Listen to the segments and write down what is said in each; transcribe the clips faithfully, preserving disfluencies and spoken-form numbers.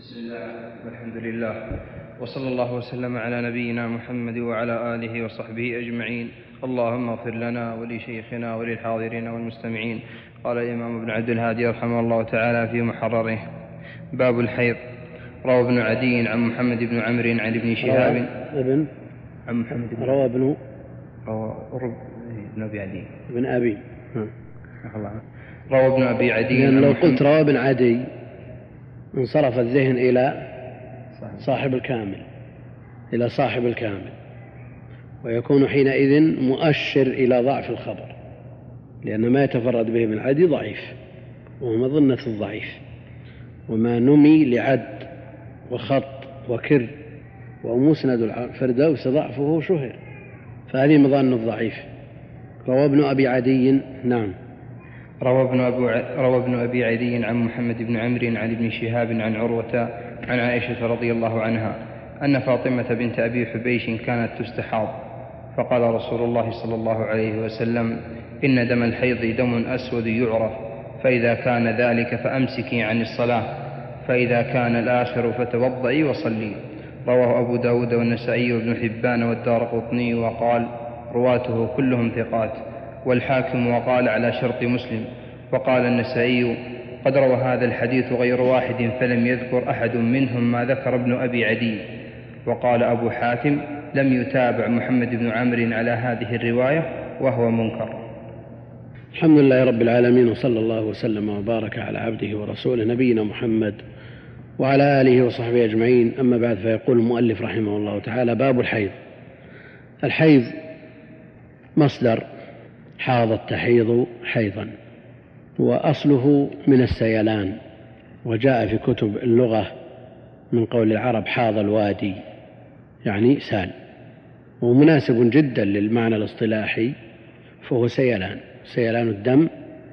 بسم الله والحمد لله وصلى الله وسلم على نبينا محمد وعلى آله وصحبه أجمعين. اللهم اغفر لنا ولشيخنا وللحاضرين والمستمعين. قال الإمام ابن عبد الهادي رحمه الله تعالى في محرره: باب الحيض. روى ابن عدي عن محمد بن عمرو عن ابن شهاب ابن عن محمد بن روى ابن روى ابن أبي عدي ابن أبي روى ابن أبي عدي. لأن لو قلت روى ابن عدي انصرف الذهن إلى صاحب الكامل إلى صاحب الكامل ويكون حينئذ مؤشر إلى ضعف الخبر، لأن ما يتفرد به ابن عدي ضعيف وهو مظنة الضعيف، وما نمي لعد وخط وكر ومسند الفردوس ضعفه شهر، فهذه مظن الضعيف. روى ابن أبي عدي. نعم. روى ابن, أبو ع... روى ابن أبي عدي عن محمد بن عمرو عن ابن شهاب عن عروة عن عائشة رضي الله عنها أن فاطمة بنت أبي حبيش كانت تستحاض، فقال رسول الله صلى الله عليه وسلم: إن دم الحيض دم أسود يعرف، فإذا كان ذلك فأمسكي عن الصلاة، فإذا كان الآخر فتوضئي وصلي. رواه أبو داود والنسائي وابن حبان والدارقطني وقال: رواته كلهم ثقات. والحاكم وقال على شرط مسلم. وقال النسائي: قد روى هذا الحديث غير واحد فلم يذكر أحد منهم ما ذكر ابن أبي عدي. وقال أبو حاتم: لم يتابع محمد بن عمرو على هذه الرواية وهو منكر. الحمد لله رب العالمين، وصلى الله وسلم وبارك على عبده ورسوله نبينا محمد وعلى آله وصحبه أجمعين. أما بعد، فيقول المؤلف رحمه الله تعالى: باب الحيض. الحيض مصدر حاض تحيض حيضا، وأصله من السيلان، وجاء في كتب اللغة من قول العرب حاض الوادي، يعني سال، ومناسب جدا للمعنى الاصطلاحي، فهو سيلان سيلان الدم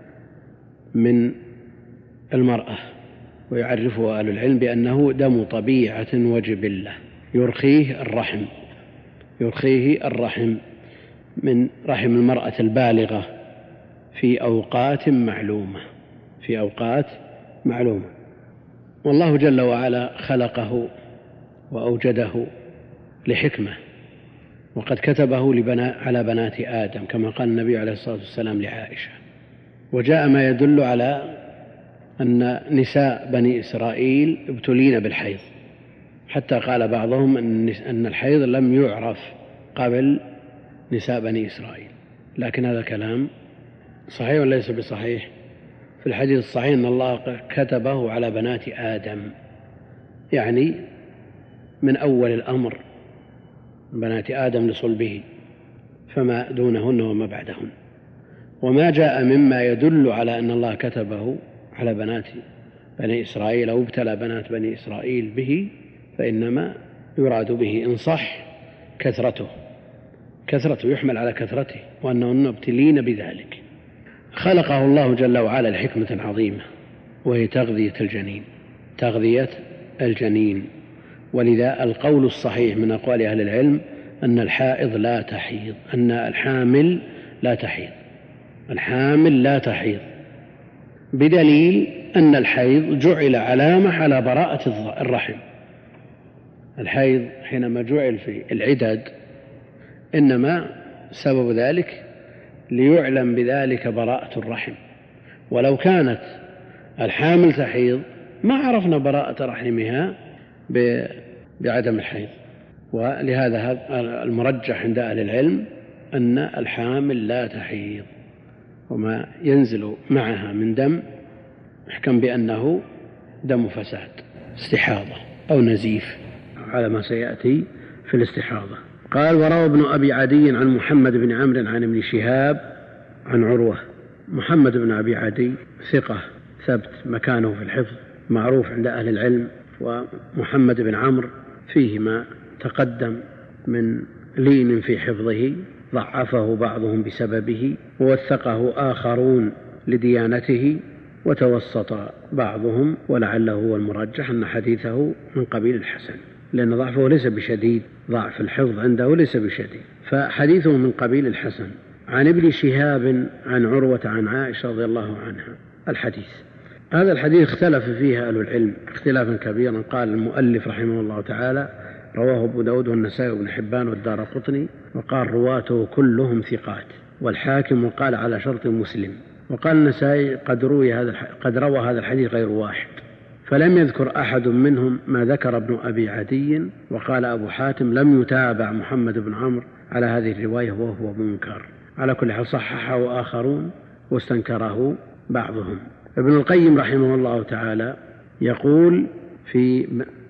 من المرأة، ويعرفه أهل العلم بأنه دم طبيعة وجبلة يرخيه الرحم يرخيه الرحم من رحم المرأة البالغة في أوقات معلومة في أوقات معلومة والله جل وعلا خلقه وأوجده لحكمة، وقد كتبه لبنا على بنات آدم كما قال النبي عليه الصلاة والسلام لعائشة. وجاء ما يدل على أن نساء بني إسرائيل ابتلين بالحيض، حتى قال بعضهم أن الحيض لم يعرف قبل نساء بني إسرائيل، لكن هذا كلام صحيح وليس بصحيح. في الحديث الصحيح أن الله كتبه على بنات آدم، يعني من أول الأمر بنات آدم لصلبه، فما دونهن وما بعدهن. وما جاء مما يدل على أن الله كتبه على بنات بني إسرائيل أو ابتلى بنات بني إسرائيل به، فإنما يراد به إن صح كثرته كثرته يحمل على كثرته، وأنهن ابتلين بذلك. خلقه الله جل وعلا لحكمة عظيمة، وهي تغذية الجنين تغذية الجنين ولذا القول الصحيح من أقوال أهل العلم أن الحائض لا تحيض أن الحامل لا تحيض الحامل لا تحيض بدليل أن الحيض جعل علامة على براءة الرحم. الحيض حينما جعل في العدد إنما سبب ذلك ليعلم بذلك براءة الرحم، ولو كانت الحامل تحيض ما عرفنا براءة رحمها بعدم الحيض. ولهذا المرجح عند أهل العلم أن الحامل لا تحيض، وما ينزل معها من دم يحكم بأنه دم فساد استحاضة أو نزيف على ما سيأتي في الاستحاضة. قال: وروى ابن أبي عدي عن محمد بن عمرو عن ابن شهاب عن عروة. محمد بن أبي عدي ثقة ثبت مكانه في الحفظ معروف عند أهل العلم، ومحمد بن عمرو فيه ما تقدم من لين في حفظه ضعفه بعضهم بسببه، ووثقه آخرون لديانته، وتوسط بعضهم، ولعله هو المرجح أن حديثه من قبيل الحسن، لأن ضعفه ليس بشديد، ضعف الحفظ عنده ليس بشديد، فحديثه من قبيل الحسن. عن ابن شهاب عن عروة عن عائشة رضي الله عنها الحديث. هذا الحديث اختلف فيه أهل العلم اختلافا كبيرا. قال المؤلف رحمه الله تعالى: رواه أبو داود والنسائي وابن حبان والدارقطني، وقال رواته كلهم ثقات، والحاكم وقال على شرط مسلم، وقال النسائي قد روي هذا قد روى هذا الحديث غير واحد، فلم يذكر أحد منهم ما ذكر ابن أبي عدي. وقال أبو حاتم: لم يتابع محمد بن عمرو على هذه الرواية وهو منكر. على كل حال صححه آخرون واستنكره بعضهم. ابن القيم رحمه الله تعالى يقول في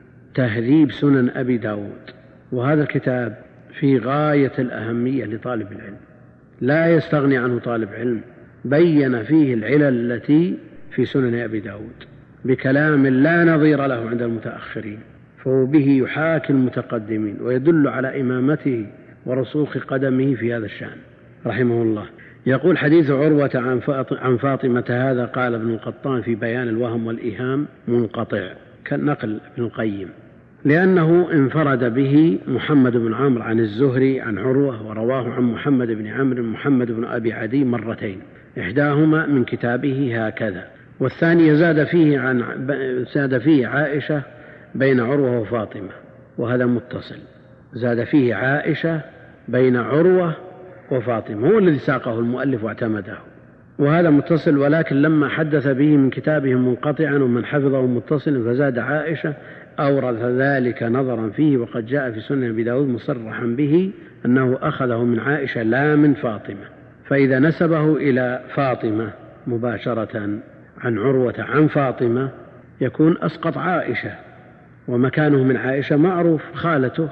تهذيب سنن أبي داود، وهذا الكتاب في غاية الأهمية لطالب العلم، لا يستغني عنه طالب علم، بين فيه العلل التي في سنن أبي داود بكلام لا نظير له عند المتأخرين، فهو به يحاكي المتقدمين ويدل على إمامته ورسوخ قدمه في هذا الشأن رحمه الله. يقول: حديث عروة عن فاطمة هذا قال ابن القطان في بيان الوهم والإيهام منقطع، كالنقل ابن القيم، لأنه انفرد به محمد بن عمرو عن الزهري عن عروة، ورواه عن محمد بن عمرو محمد بن أبي عدي مرتين، إحداهما من كتابه هكذا، والثانية زاد فيه عن زاد فيه عائشة بين عروة وفاطمة، وهذا متصل، زاد فيه عائشة بين عروة وفاطمة، هو الذي ساقه المؤلف واعتمده، وهذا متصل، ولكن لما حدث به من كتابه منقطعا ومن حفظه متصل فزاد عائشة أورث ذلك نظرا فيه، وقد جاء في سنن أبي داود مصرحا به أنه أخذه من عائشة لا من فاطمة، فإذا نسبه إلى فاطمة مباشرة عن عروة عن فاطمة يكون أسقط عائشة، ومكانه من عائشة معروف خالته.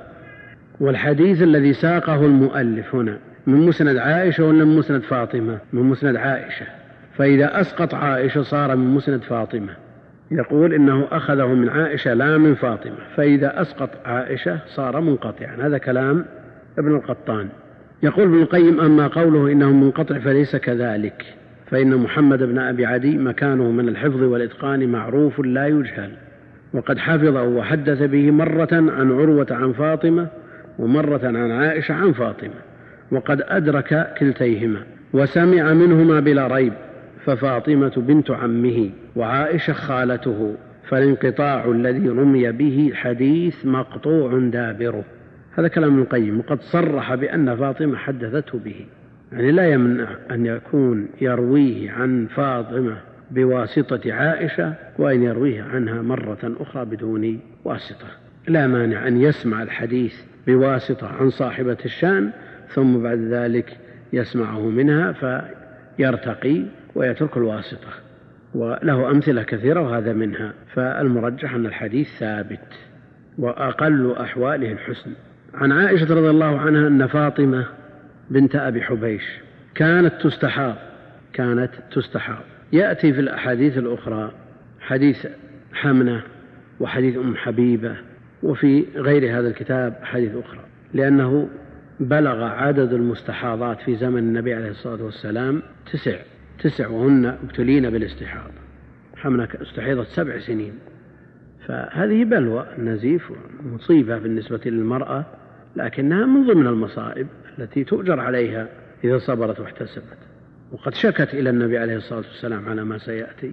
والحديث الذي ساقه المؤلف هنا من مسند عائشة ولا من مسند فاطمة؟ من مسند عائشة، فإذا أسقط عائشة صار من مسند فاطمة. يقول إنه أخذه من عائشة لا من فاطمة، فإذا أسقط عائشة صار منقطعا. هذا كلام ابن القطان. يقول ابن القيم: أما قوله إنه منقطع فليس كذلك، فإن محمد بن أبي عدي مكانه من الحفظ والإتقان معروف لا يجهل، وقد حفظه وحدث به مرة عن عروة عن فاطمة ومرة عن عائشة عن فاطمة، وقد أدرك كلتيهما وسمع منهما بلا ريب، ففاطمة بنت عمه وعائشة خالته، فالانقطاع الذي رمي به حديث مقطوع دابره. هذا كلام ابن القيم، وقد صرح بأن فاطمة حدثته به، يعني لا يمنع أن يكون يرويه عن فاطمة بواسطة عائشة وأن يرويه عنها مرة أخرى بدون واسطة، لا مانع أن يسمع الحديث بواسطة عن صاحبة الشان ثم بعد ذلك يسمعه منها فيرتقي ويترك الواسطة، وله أمثلة كثيرة وهذا منها. فالمرجح أن الحديث ثابت وأقل أحواله الحسن. عن عائشة رضي الله عنها أن فاطمة بنت أبي حبيش كانت تستحاض كانت تستحاض يأتي في الأحاديث الأخرى حديث حمنة وحديث أم حبيبة، وفي غير هذا الكتاب حديث أخرى، لأنه بلغ عدد المستحاضات في زمن النبي عليه الصلاة والسلام تسع تسع وهن ابتلين بالاستحاضة. حمنة استحيضت سبع سنين، فهذه بلوى النزيف مصيبة بالنسبة للمرأة، لكنها من ضمن المصائب التي تؤجر عليها إذا صبرت واحتسبت، وقد شكت إلى النبي عليه الصلاة والسلام على ما سيأتي.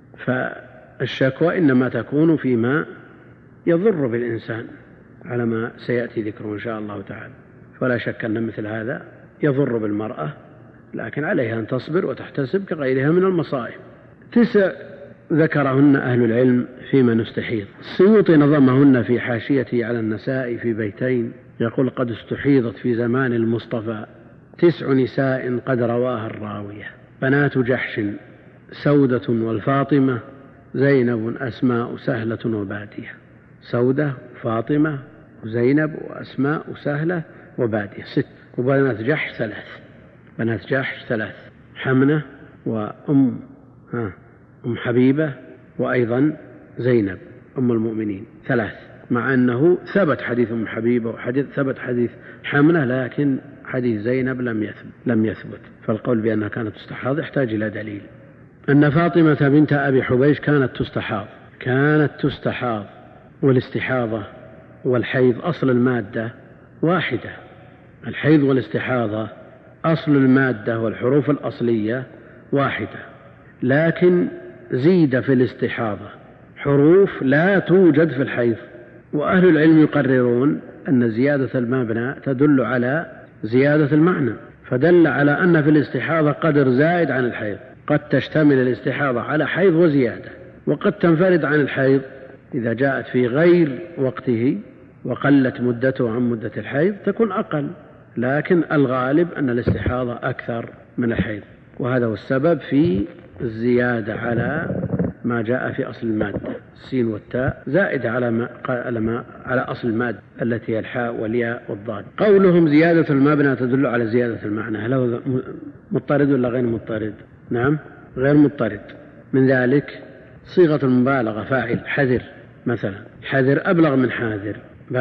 فالشكوى إنما تكون فيما يضر بالإنسان على ما سيأتي ذكره إن شاء الله تعالى، فلا شك أن مثل هذا يضر بالمرأة، لكن عليها أن تصبر وتحتسب كغيرها من المصائب. تسع ذكرهن أهل العلم فيما نستحيض. السيوطي نظمهن في حاشيته على النساء في بيتين، يقول: قد استحيضت في زمان المصطفى تسع نساء قد رواها الراوية، بنات جحش سودة والفاطمة زينب أسماء سهلة وبادية. سودة فاطمة وزينب وأسماء سهلة وبادية ست، وبنات جحش ثلاث بنات جحش ثلاث حمنة وأم ها أم حبيبة وأيضا زينب أم المؤمنين ثلاث، مع أنه ثبت حديث أم حبيبة وحديث ثبت حديث حمنة، لكن حديث زينب لم يثبت لم يثبت فالقول بأنها كانت تستحاض يحتاج إلى دليل. أن فاطمة بنت أبي حبيش كانت تستحاض كانت تستحاض والاستحاضة والحيض أصل المادة واحدة. الحيض والاستحاضة أصل المادة والحروف الأصلية واحدة، لكن زيد في الاستحاضة حروف لا توجد في الحيض، وأهل العلم يقررون أن زيادة المبنى تدل على زيادة المعنى، فدل على أن في الاستحاضة قدر زائد عن الحيض. قد تشتمل الاستحاضة على حيض وزيادة، وقد تنفرد عن الحيض إذا جاءت في غير وقته وقلت مدته عن مدة الحيض تكون أقل، لكن الغالب أن الاستحاضة أكثر من الحيض، وهذا هو السبب في الزيادة على ما جاء في أصل المادة. السين والتاء زائدة على ما على, ما على أصل المادة التي هي الحاء والياء والضاد. قولهم زيادة المبنى تدل على زيادة المعنى، هل هو مضطرد ولا غير مضطرد؟ نعم غير مضطرد. من ذلك صيغة المبالغة فاعل حذر مثلا، حذر أبلغ من حاذر،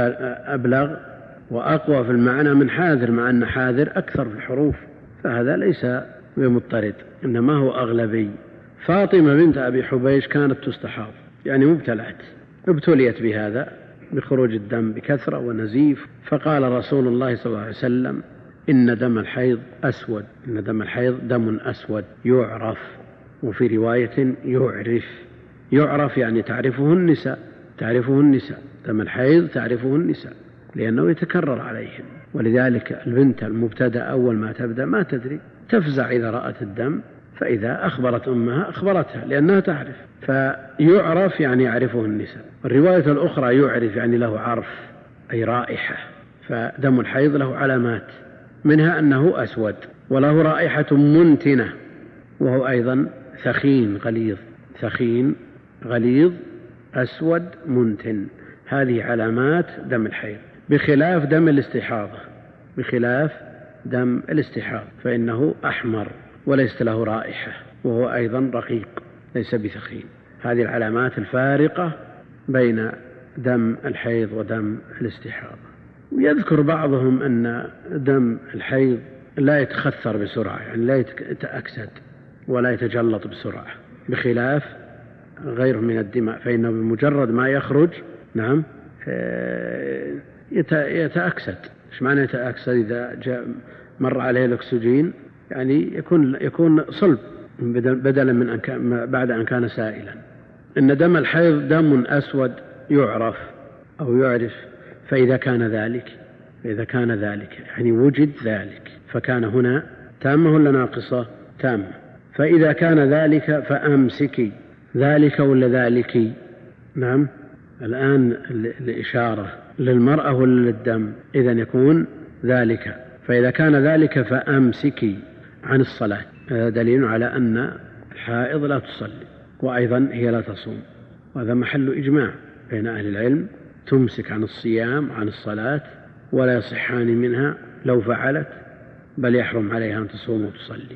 أبلغ وأقوى في المعنى من حاذر، مع أن حاذر أكثر في الحروف، فهذا ليس بمضطرد إنما هو أغلبي. فاطمة بنت أبي حبيش كانت تستحاض، يعني مبتلعت، ابتليت بهذا بخروج الدم بكثرة ونزيف، فقال رسول الله صلى الله عليه وسلم إن دم الحيض أسود، إن دم الحيض دم أسود يعرف، وفي رواية يعرف، يعرف يعني تعرفه النساء، تعرفه النساء، دم الحيض تعرفه النساء لأنه يتكرر عليهم، ولذلك البنت المبتدأ أول ما تبدأ ما تدري، تفزع إذا رأت الدم، فإذا أخبرت أمها أخبرتها لأنها تعرف، فيعرف يعني يعرفه النساء. الرواية الأخرى يعرف يعني له عرف أي رائحة، فدم الحيض له علامات، منها أنه أسود وله رائحة منتنة، وهو أيضا ثخين غليظ، ثخين غليظ أسود منتن، هذه علامات دم الحيض، بخلاف دم الاستحاضة، بخلاف دم الاستحاضة فإنه أحمر وليس له رائحة، وهو أيضا رقيق ليس بثخين. هذه العلامات الفارقة بين دم الحيض ودم الاستحاضة. ويذكر بعضهم أن دم الحيض لا يتخثر بسرعة، يعني لا يتأكسد ولا يتجلط بسرعة، بخلاف غيره من الدماء فإنه بمجرد ما يخرج نعم يتأكسد. إيش معنى يتأكسد؟ إذا جاء مر عليه الأكسجين يعني يكون يكون صلب بدلا من أن كان بعد أن كان سائلا. إن دم الحيض دم أسود يعرف أو يعرف، فإذا كان ذلك فإذا كان ذلك يعني وجد ذلك، فكان هنا تامة ولا ناقصة؟ تامة. فإذا كان ذلك فأمسكي، ذلك ولا ذلك؟ نعم الآن الإشارة للمرأة ولا للدم؟ إذن يكون ذلك، فإذا كان ذلك فأمسكي عن الصلاة، هذا دليل على أن الحائض لا تصلي، وأيضا هي لا تصوم، وهذا محل إجماع بين أهل العلم، تمسك عن الصيام عن الصلاة ولا يصحان منها لو فعلت، بل يحرم عليها أن تصوم وتصلي.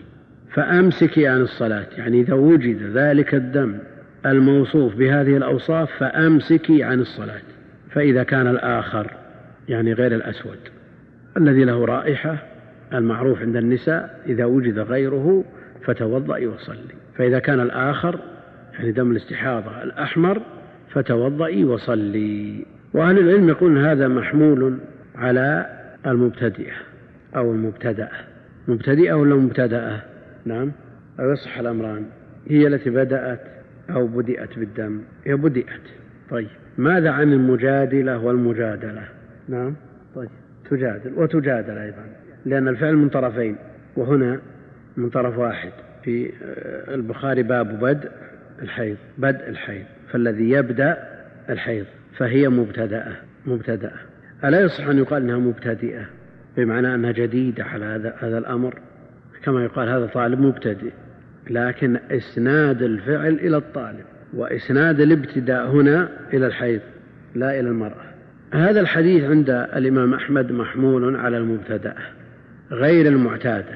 فأمسكي عن الصلاة يعني إذا وجد ذلك الدم الموصوف بهذه الأوصاف فأمسكي عن الصلاة. فإذا كان الآخر يعني غير الأسود الذي له رائحة المعروف عند النساء، إذا وجد غيره فتوضئي وصلي. فإذا كان الآخر يعني دم الاستحاضة الأحمر فتوضئي وصلي. وأهل العلم يقولون هذا محمول على المبتدئة أو المبتدأة. مبتدئة ولا مبتدأة؟ نعم أو يصح الأمران، هي التي بدأت أو بدأت بالدم، هي بدأت. طيب ماذا عن المجادلة والمجادلة؟ نعم طيب تجادل وتجادل أيضا، لأن الفعل من طرفين، وهنا من طرف واحد. في البخاري باب بدء الحيض، بدء الحيض، فالذي يبدأ الحيض فهي مبتدأة مبتدأة. ألا يصح أن يقال أنها مبتدئة بمعنى أنها جديدة على هذا هذا الأمر، كما يقال هذا طالب مبتدئ، لكن إسناد الفعل إلى الطالب، وإسناد الابتداء هنا إلى الحيض لا إلى المرأة. هذا الحديث عند الإمام أحمد محمول على المبتدأة غير المعتادة،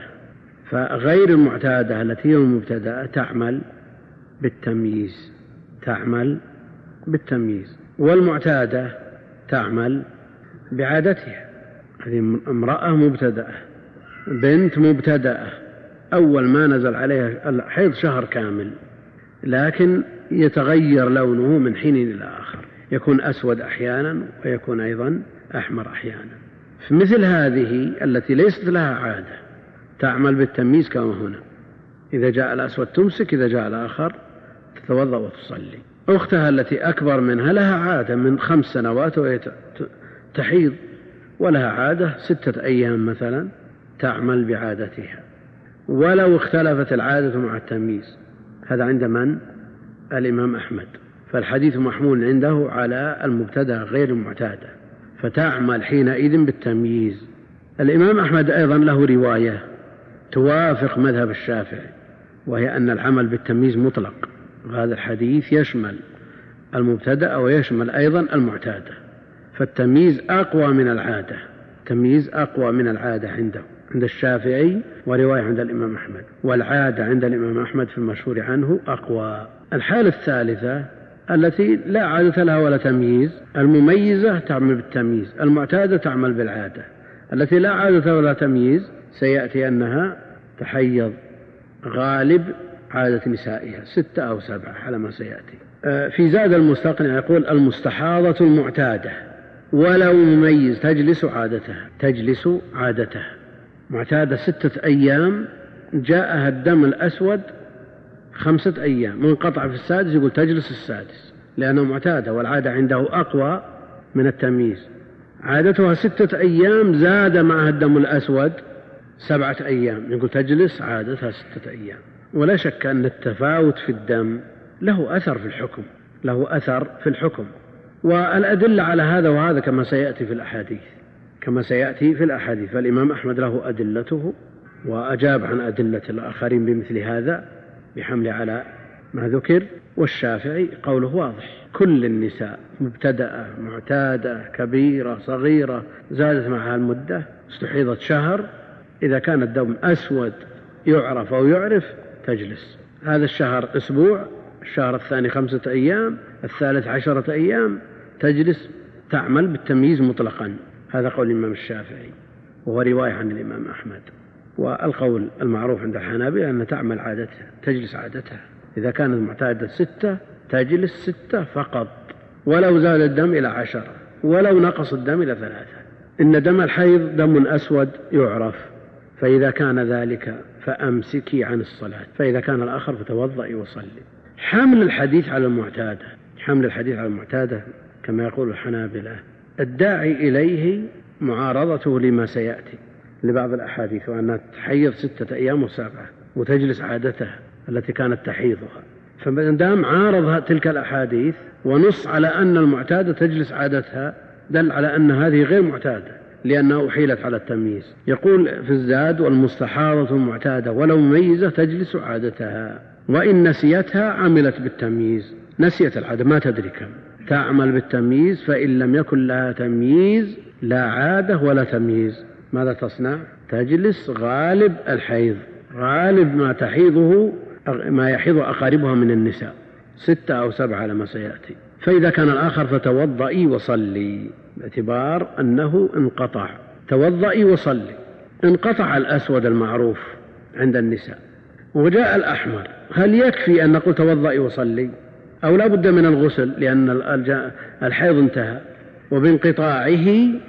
فغير المعتادة التي هي المبتدأة تعمل بالتمييز، تعمل بالتمييز، والمعتادة تعمل بعادتها. هذه امرأة مبتدأة، بنت مبتدأة، أول ما نزل عليها الحيض شهر كامل، لكن يتغير لونه من حين إلى آخر، يكون أسود أحيانا ويكون أيضا أحمر أحيانا. في مثل هذه التي ليست لها عادة تعمل بالتمييز كما هنا، إذا جاء الأسود تمسك، إذا جاء الآخر تتوضأ وتصلي. أختها التي أكبر منها لها عادة من خمس سنوات وهي تحيض، ولها عادة ستة أيام مثلا تعمل بعادتها، ولو اختلفت العادة مع التمييز. هذا عند من؟ الإمام أحمد. فالحديث محمول عنده على المبتدأ غير المعتادة، فتعمل حينئذ بالتمييز. الإمام أحمد أيضا له رواية توافق مذهب الشافعي، وهي أن العمل بالتمييز مطلق. هذا الحديث يشمل المبتدأ ويشمل أيضا المعتادة، فالتمييز أقوى من العادة، التمييز أقوى من العادة عنده عند الشافعي، ورواية عند الإمام أحمد، والعادة عند الإمام أحمد في المشهور عنه أقوى. الحالة الثالثة التي لا عادة لها ولا تمييز، المميزة تعمل بالتمييز، المعتادة تعمل بالعادة. التي لا عادة ولا تمييز سيأتي أنها تحيض غالب عادة نسائها ستة أو سبعة على ما سيأتي. في زاد المستقنع يقول المستحاضة المعتادة ولو مميز تجلس عادتها، تجلس عادتها معتادة ستة أيام، جاءها الدم الأسود خمسة أيام، منقطع في السادس يقول تجلس السادس لأنه معتادة، والعادة عنده أقوى من التمييز. عادتها ستة أيام زاد معها الدم الأسود سبعة أيام، يقول تجلس عادتها ستة أيام. ولا شك أن التفاوت في الدم له أثر في الحكم، له أثر في الحكم، والأدلة على هذا وهذا كما سيأتي في الأحاديث، كما سيأتي في الأحاديث. فالإمام أحمد له أدلته وأجاب عن أدلة الآخرين بمثل هذا بحمل على ما ذكر. والشافعي قوله واضح، كل النساء مبتدأة معتادة كبيرة صغيرة زادت معها المدة، استحيضت شهر، إذا كان الدم أسود يعرف أو يعرف تجلس. هذا الشهر أسبوع، الشهر الثاني خمسة أيام، الثالث عشرة أيام، تجلس تعمل بالتمييز مطلقا. هذا قول الإمام الشافعي وهو رواية عن الإمام أحمد. والقول المعروف عند الحنابلة أن تعمل عادتها، تجلس عادتها، إذا كانت معتادة ستة تجلس ستة فقط، ولو زاد الدم إلى عشرة، ولو نقص الدم إلى ثلاثة. إن دم الحيض دم أسود يعرف، فإذا كان ذلك فأمسكي عن الصلاة، فإذا كان الآخر فتوضئي وصلي. حمل الحديث على المعتادة، حمل الحديث على المعتادة كما يقول الحنابلة الداعي إليه معارضته لما سيأتي لبعض الأحاديث، وأنها تحيض ستة أيام وسبعة وتجلس عادتها التي كانت تحيضها. فمادام عارض تلك الأحاديث ونص على أن المعتادة تجلس عادتها، دل على أن هذه غير معتادة لأنها أحيلت على التمييز. يقول في الزاد والمستحاضة المعتادة ولو مميزة تجلس عادتها، وإن نسيتها عملت بالتمييز، نسيت العادة ما تدري كم تعمل بالتمييز، فإن لم يكن لها تمييز لا عادة ولا تمييز ماذا تصنع؟ تجلس غالب الحيض، غالب ما تحيضه ما يحيض أقاربها من النساء ستة أو سبعة لما سيأتي. فإذا كان الآخر فتوضئي وصلي، باعتبار أنه انقطع، توضئي وصلي. انقطع الأسود المعروف عند النساء وجاء الأحمر، هل يكفي أن نقول توضئي وصلي أو لا بد من الغسل لأن الحيض انتهى؟ وبانقطاعه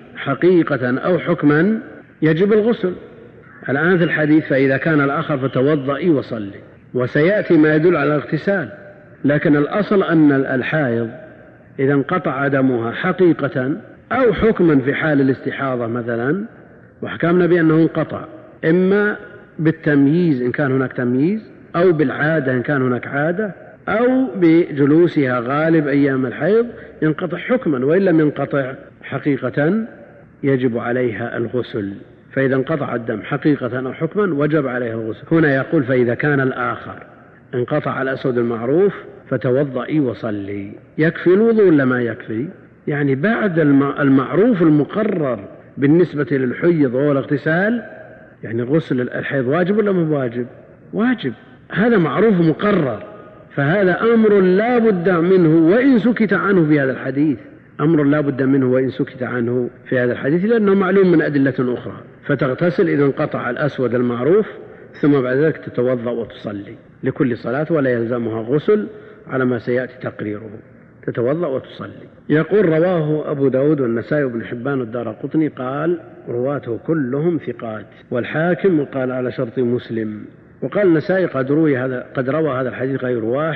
حقيقة أو حكما يجب الغسل. الآن في الحديث فإذا كان الآخر فتوضئي وصلي، وسيأتي ما يدل على الاغتسال، لكن الأصل أن الحائض إذا انقطع دمها حقيقة أو حكما في حال الاستحاضة مثلا، وحكمنا بأنه انقطع إما بالتمييز إن كان هناك تمييز، أو بالعادة إن كان هناك عادة، أو بجلوسها غالب أيام الحيض، ينقطع حكما، وإن لم ينقطع حقيقة يجب عليها الغسل. فإذا انقطع الدم حقيقة أو حكما وجب عليها الغسل. هنا يقول فإذا كان الآخر انقطع الأسود المعروف فتوضئي وصلي، يكفي الوضوء ولا ما يكفي؟ يعني بعد المعروف المقرر بالنسبة للحيض وهو الاغتسال، يعني غسل الحيض واجب ولا مو واجب؟ واجب، هذا معروف مقرر، فهذا أمر لا بد منه وإن سكت عنه في هذا الحديث، أمر لا بد منه وإن سكت عنه في هذا الحديث، لأنه معلوم من أدلة أخرى. فتغتسل إذا انقطع الأسود المعروف، ثم بعد ذلك تتوضأ وتصلي لكل صلاة ولا يلزمها غسل على ما سيأتي تقريره، تتوضأ وتصلي. يقول رواه أبو داود والنسائي وابن حبان والدارقطني، قال رواته كلهم ثقات، والحاكم قال على شرط مسلم. وقال النسائي قد روي هذا قد روى هذا الحديث غير واحد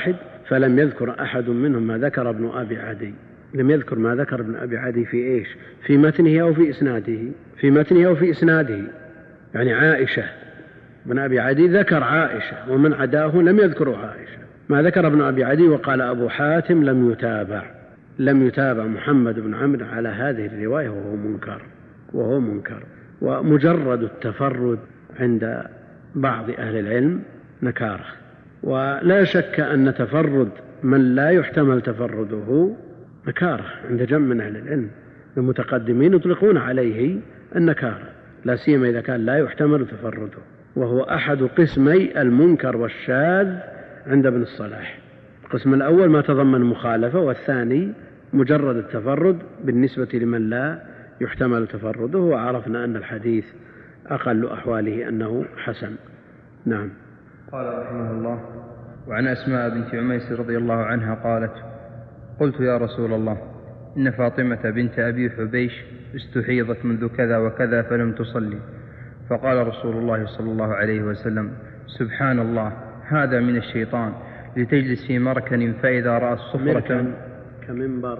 فلم يذكر أحد منهم ما ذكر ابن أبي عدي. لم يذكر ما ذكر ابن أبي عدي في إيش؟ في متنه أو في إسناده؟ في متنه أو في إسناده. يعني عائشة، ابن أبي عدي ذكر عائشة، ومن عداه لم يذكر عائشة. ما ذكر ابن أبي عدي. وقال أبو حاتم لم يتابع لم يتابع محمد بن عمرو على هذه الرواية وهو منكر وهو منكر ومجرد التفرد عند بعض أهل العلم نكارة. ولا شك أن تفرد من لا يحتمل تفرده نكارة عند جمع من أهل العلم. المتقدمين يطلقون عليه النكارة، لا سيما إذا كان لا يحتمل تفرده، وهو أحد قسمي المنكر والشاذ عند ابن الصلاح. القسم الأول ما تضمن مخالفة، والثاني مجرد التفرد بالنسبة لمن لا يحتمل تفرده. وعرفنا أن الحديث أقل أحواله أنه حسن. نعم. قال رحمه الله: وعن أسماء بنت عميس رضي الله عنها قالت: قلت يا رسول الله، إن فاطمة بنت أبي حبيش استحيضت منذ كذا وكذا فلم تصلي. فقال رسول الله صلى الله عليه وسلم: سبحان الله، هذا من الشيطان، لتجلس في مركن فإذا رأت صفرة كمنبر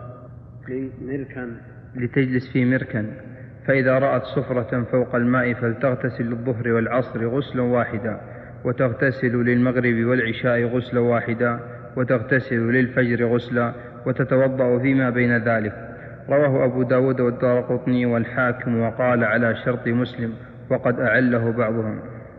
مركن لتجلس في مركن فإذا رأت صفرة فوق الماء فلتغتسل للظهر والعصر غسلا واحدا، وتغتسل للمغرب والعشاء غسلا واحدا، وتغتسل للفجر غسلا، وتتوضأ فيما بين ذلك. رواه أبو داود والدارقطني والحاكم وقال على شرط مسلم، وقد أعله بعضهم.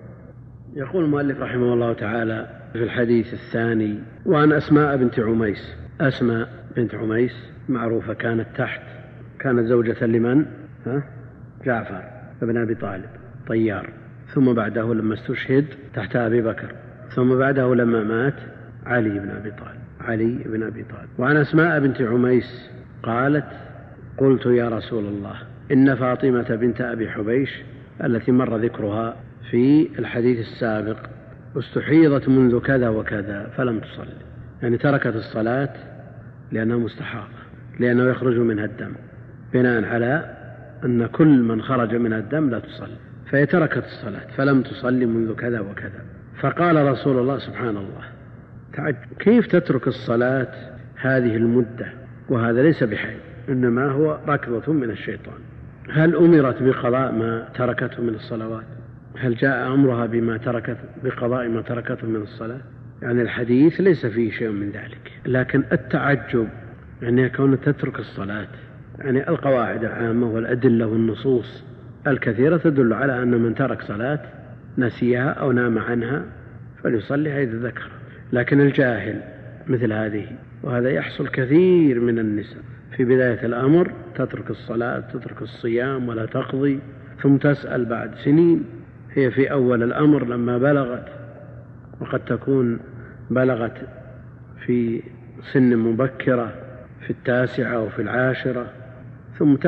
يقول المؤلف رحمه الله تعالى في الحديث الثاني: وعن أسماء بنت عميس. أسماء بنت عميس معروفة، كانت تحت كانت زوجة لمن؟ ها؟ جعفر بن أبي طالب طيار، ثم بعده لما استشهد تحت أبي بكر، ثم بعده لما مات علي بن أبي طالب علي بن أبي طالب. وعن أسماء بنت عميس قالت: قلت يا رسول الله، إن فاطمة بنت أبي حبيش التي مر ذكرها في الحديث السابق استحيضت منذ كذا وكذا فلم تصلي. يعني تركت الصلاة لأنها مستحاضة، لأنه يخرج منها الدم، بناء على أن كل من خرج منها الدم لا تصلي، فهي تركت الصلاة فلم تصلي منذ كذا وكذا. فقال رسول الله: سبحان الله، تعجب، كيف تترك الصلاة هذه المدة وهذا ليس بحيض، إنما هو ركضة من الشيطان. هل أمرت بقضاء ما تركته من الصلوات؟ هل جاء أمرها بما تركت بقضاء ما تركته من الصلاة؟ يعني الحديث ليس فيه شيء من ذلك، لكن التعجب يعني كون تترك الصلاة. يعني القواعد العامة والأدلة والنصوص الكثيرة تدل على أن من ترك صلاة نسيها أو نام عنها فليصليها إذا ذكر. لكن الجاهل مثل هذه، وهذا يحصل كثير من النساء، في بداية الأمر تترك الصلاة تترك الصيام ولا تقضي، ثم تسأل بعد سنين. هي في أول الأمر لما بلغت، وقد تكون بلغت في سن مبكرة في التاسعة أو في العاشرة، ثم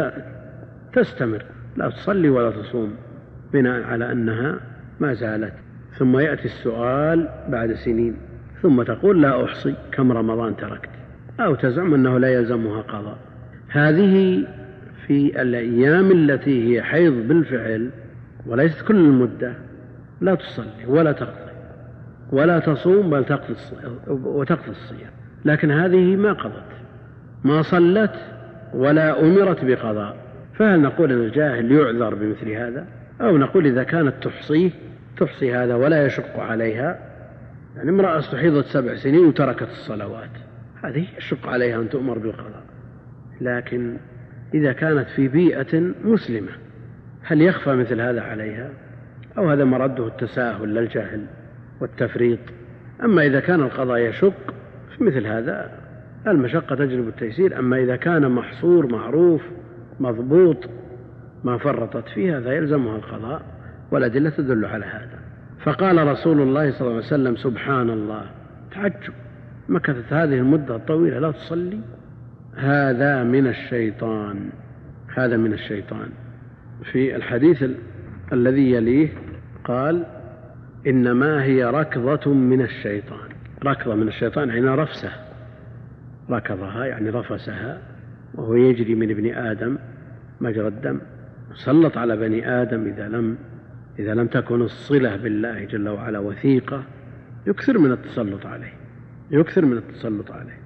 تستمر لا تصلي ولا تصوم بناء على أنها ما زالت. ثم يأتي السؤال بعد سنين، ثم تقول لا أحصي كم رمضان تركت، أو تزعم أنه لا يلزمها قضاء. هذه في الأيام التي هي حيض بالفعل وليست كل المدة لا تصلي ولا تقضي ولا تصوم، بل تقضي وتقضي الصيام. لكن هذه ما قضت، ما صلت ولا أمرت بقضاء. فهل نقول أن الجاهل يعذر بمثل هذا، أو نقول إذا كانت تحصيه تحصي هذا ولا يشق عليها؟ يعني امرأة استحيضت سبع سنين وتركت الصلوات، هذه يشق عليها أن تؤمر بالقضاء. لكن إذا كانت في بيئة مسلمة هل يخفى مثل هذا عليها، أو هذا مرده التساهل للجهل والتفريط؟ أما إذا كان القضاء يشق فمثل هذا المشقة تجلب التيسير. أما إذا كان محصور معروف مضبوط ما فرطت فيه هذا يلزمها القضاء، والأدلة تدل على هذا. فقال رسول الله صلى الله عليه وسلم: سبحان الله، تعجب، مكثت هذه المدة الطويلة لا تصلي، هذا من الشيطان هذا من الشيطان. في الحديث ال... الذي يليه قال: إنما هي ركضة من الشيطان. ركضة من الشيطان يعني رفسة، ركضها يعني رفسها، وهو يجري من ابن آدم مجرى الدم، سلط على بني آدم إذا لم إذا لم تكن الصلة بالله جل وعلا وثيقة، يكثر من التسلط عليه. يكثر من التسلط عليه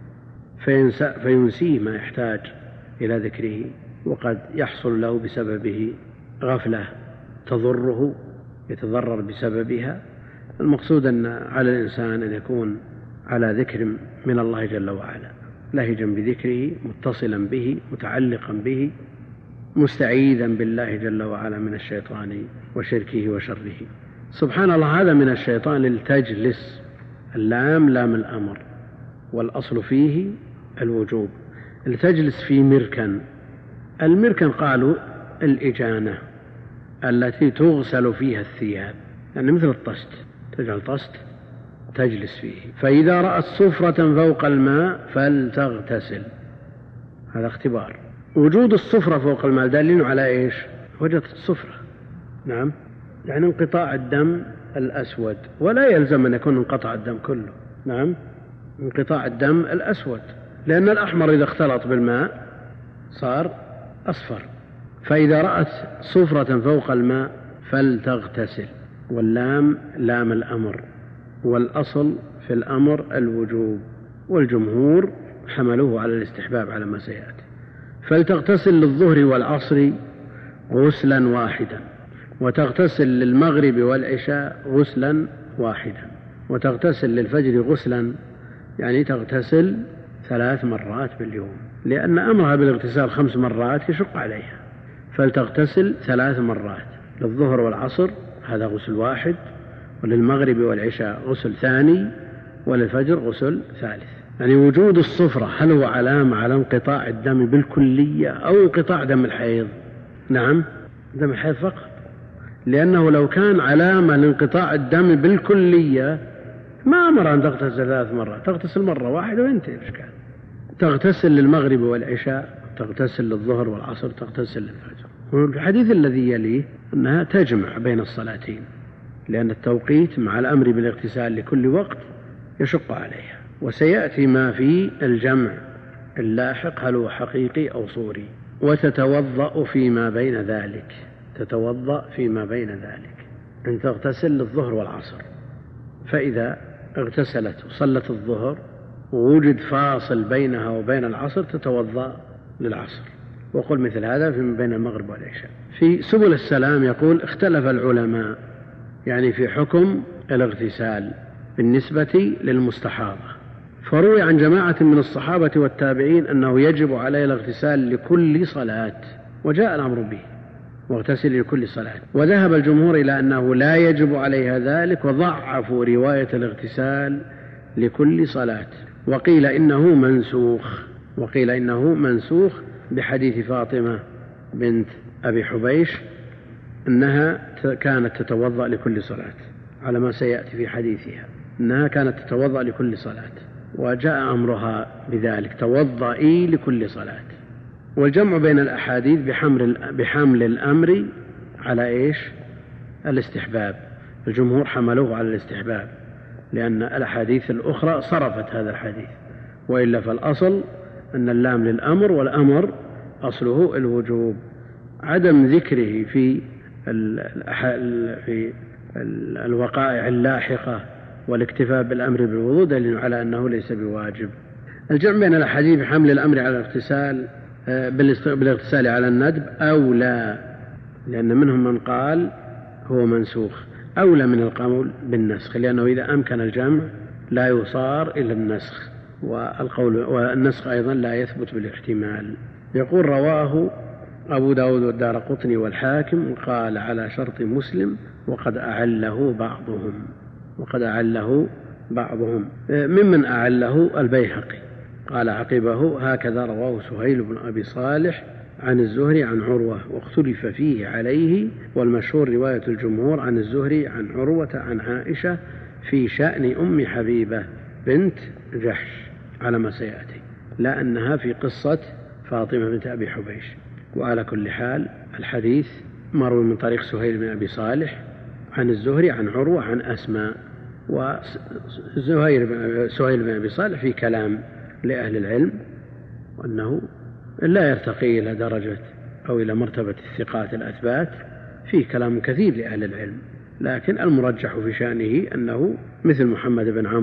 فينسيه ما يحتاج إلى ذكره، وقد يحصل له بسببه غفلة تضره يتضرر بسببها. المقصود أن على الإنسان أن يكون على ذكر من الله جل وعلا، لهجا بذكره، متصلا به، متعلقا به، مستعيذا بالله جل وعلا من الشيطان وشركه وشره. سبحان الله، هذا من الشيطان. لتجلس، اللام لام الأمر، والأصل فيه الوجوب. لتجلس في مركن. المركن قالوا الإجانة التي تغسل فيها الثياب، يعني مثل الطست، تجعل طست تجلس فيه. فإذا رأت صفرة فوق الماء فلتغتسل. هذا اختبار. وجود الصفرة فوق الماء دليل على إيش؟ وجدت الصفرة، نعم، يعني انقطاع الدم الأسود، ولا يلزم أن يكون انقطع الدم كله، نعم، انقطاع الدم الأسود، لأن الأحمر إذا اختلط بالماء صار أصفر. فإذا رأت صفرة فوق الماء فلتغتسل، واللام لام الأمر، والأصل في الأمر الوجوب، والجمهور حملوه على الاستحباب على ما سيأتي. فلتغتسل للظهر والعصر غسلا واحدا، وتغتسل للمغرب والعشاء غسلا واحدا، وتغتسل للفجر غسلا، يعني تغتسل ثلاث مرات باليوم، لأن أمرها بالاغتسال خمس مرات يشق عليها. فلتغتسل ثلاث مرات، للظهر والعصر هذا غسل واحد، وللمغرب والعشاء غسل ثاني، وللفجر غسل ثالث. يعني وجود الصفرة هل هو علامة على انقطاع الدم بالكلية أو انقطاع دم الحيض؟ نعم، دم الحيض فقط، لأنه لو كان علامة لانقطاع الدم بالكلية ما أمر أن تغتسل ثلاث مرات، تغتسل مرة واحدة وينتهي الإشكال. تغتسل للمغرب والعشاء، تغتسل للظهر والعصر، تغتسل للفجر. والحديث الذي يليه أنها تجمع بين الصلاتين، لأن التوقيت مع الأمر بالاغتسال لكل وقت يشق عليها. وسيأتي ما في الجمع اللاحق هل هو حقيقي أو صوري. وتتوضأ فيما بين ذلك، تتوضأ فيما بين ذلك، أن تغتسل للظهر والعصر. فإذا اغتسلت وصلت الظهر ووجد فاصل بينها وبين العصر تتوضأ للعصر. وقل مثل هذا فيما بين المغرب والعشاء. في سبل السلام يقول اختلف العلماء يعني في حكم الاغتسال بالنسبة للمستحاضة، فروي عن جماعة من الصحابة والتابعين أنه يجب عليه الاغتسال لكل صلاة، وجاء الأمر به، واغتسل لكل صلاة. وذهب الجمهور إلى أنه لا يجب عليها ذلك، وضعفوا رواية الاغتسال لكل صلاة. وقيل إنه منسوخ، وقيل إنه منسوخ بحديث فاطمة بنت أبي حبيش أنها كانت تتوضأ لكل صلاة، على ما سيأتي في حديثها أنها كانت تتوضأ لكل صلاة، وجاء أمرها بذلك توضئي لكل صلاة. والجمع بين الأحاديث بحمل, بحمل الأمر على إيش؟ الاستحباب. الجمهور حملوه على الاستحباب، لأن الأحاديث الأخرى صرفت هذا الحديث، وإلا فالأصل أن اللام للأمر، والأمر أصله الوجوب. عدم ذكره في في الوقائع اللاحقة والاكتفاء بالأمر بالوضوء دليل على أنه ليس بواجب. الجمع بين الأحاديث بحمل الأمر على الاغتسال بالاغتسال على الندب أولى، لأن منهم من قال هو منسوخ، أولى من القول بالنسخ، لأنه إذا أمكن الجمع لا يصار إلى النسخ، والقول والنسخ أيضا لا يثبت بالاحتمال. يقول رواه أبو داود والدارقطني والحاكم قال على شرط مسلم، وقد أعله بعضهم وقد أعله بعضهم ممن أعله البيهقي قال عقبه هكذا رواه سهيل بن أبي صالح عن الزهري عن عروة، واختلف فيه عليه، والمشهور رواية الجمهور عن الزهري عن عروة عن عائشة في شأن أم حبيبة بنت جحش على ما سيأتي، لا أنها في قصة فاطمة بنت أبي حبيش. وعلى كل حال الحديث مروي من طريق سهيل بن أبي صالح عن الزهري عن عروة عن أسماء. وسهيل بن أبي صالح في كلام لأهل العلم، وأنه لا يرتقي إلى درجة أو إلى مرتبة الثقات الأثبات، في كلام كثير لأهل العلم، لكن المرجح في شأنه أنه مثل محمد بن عمرو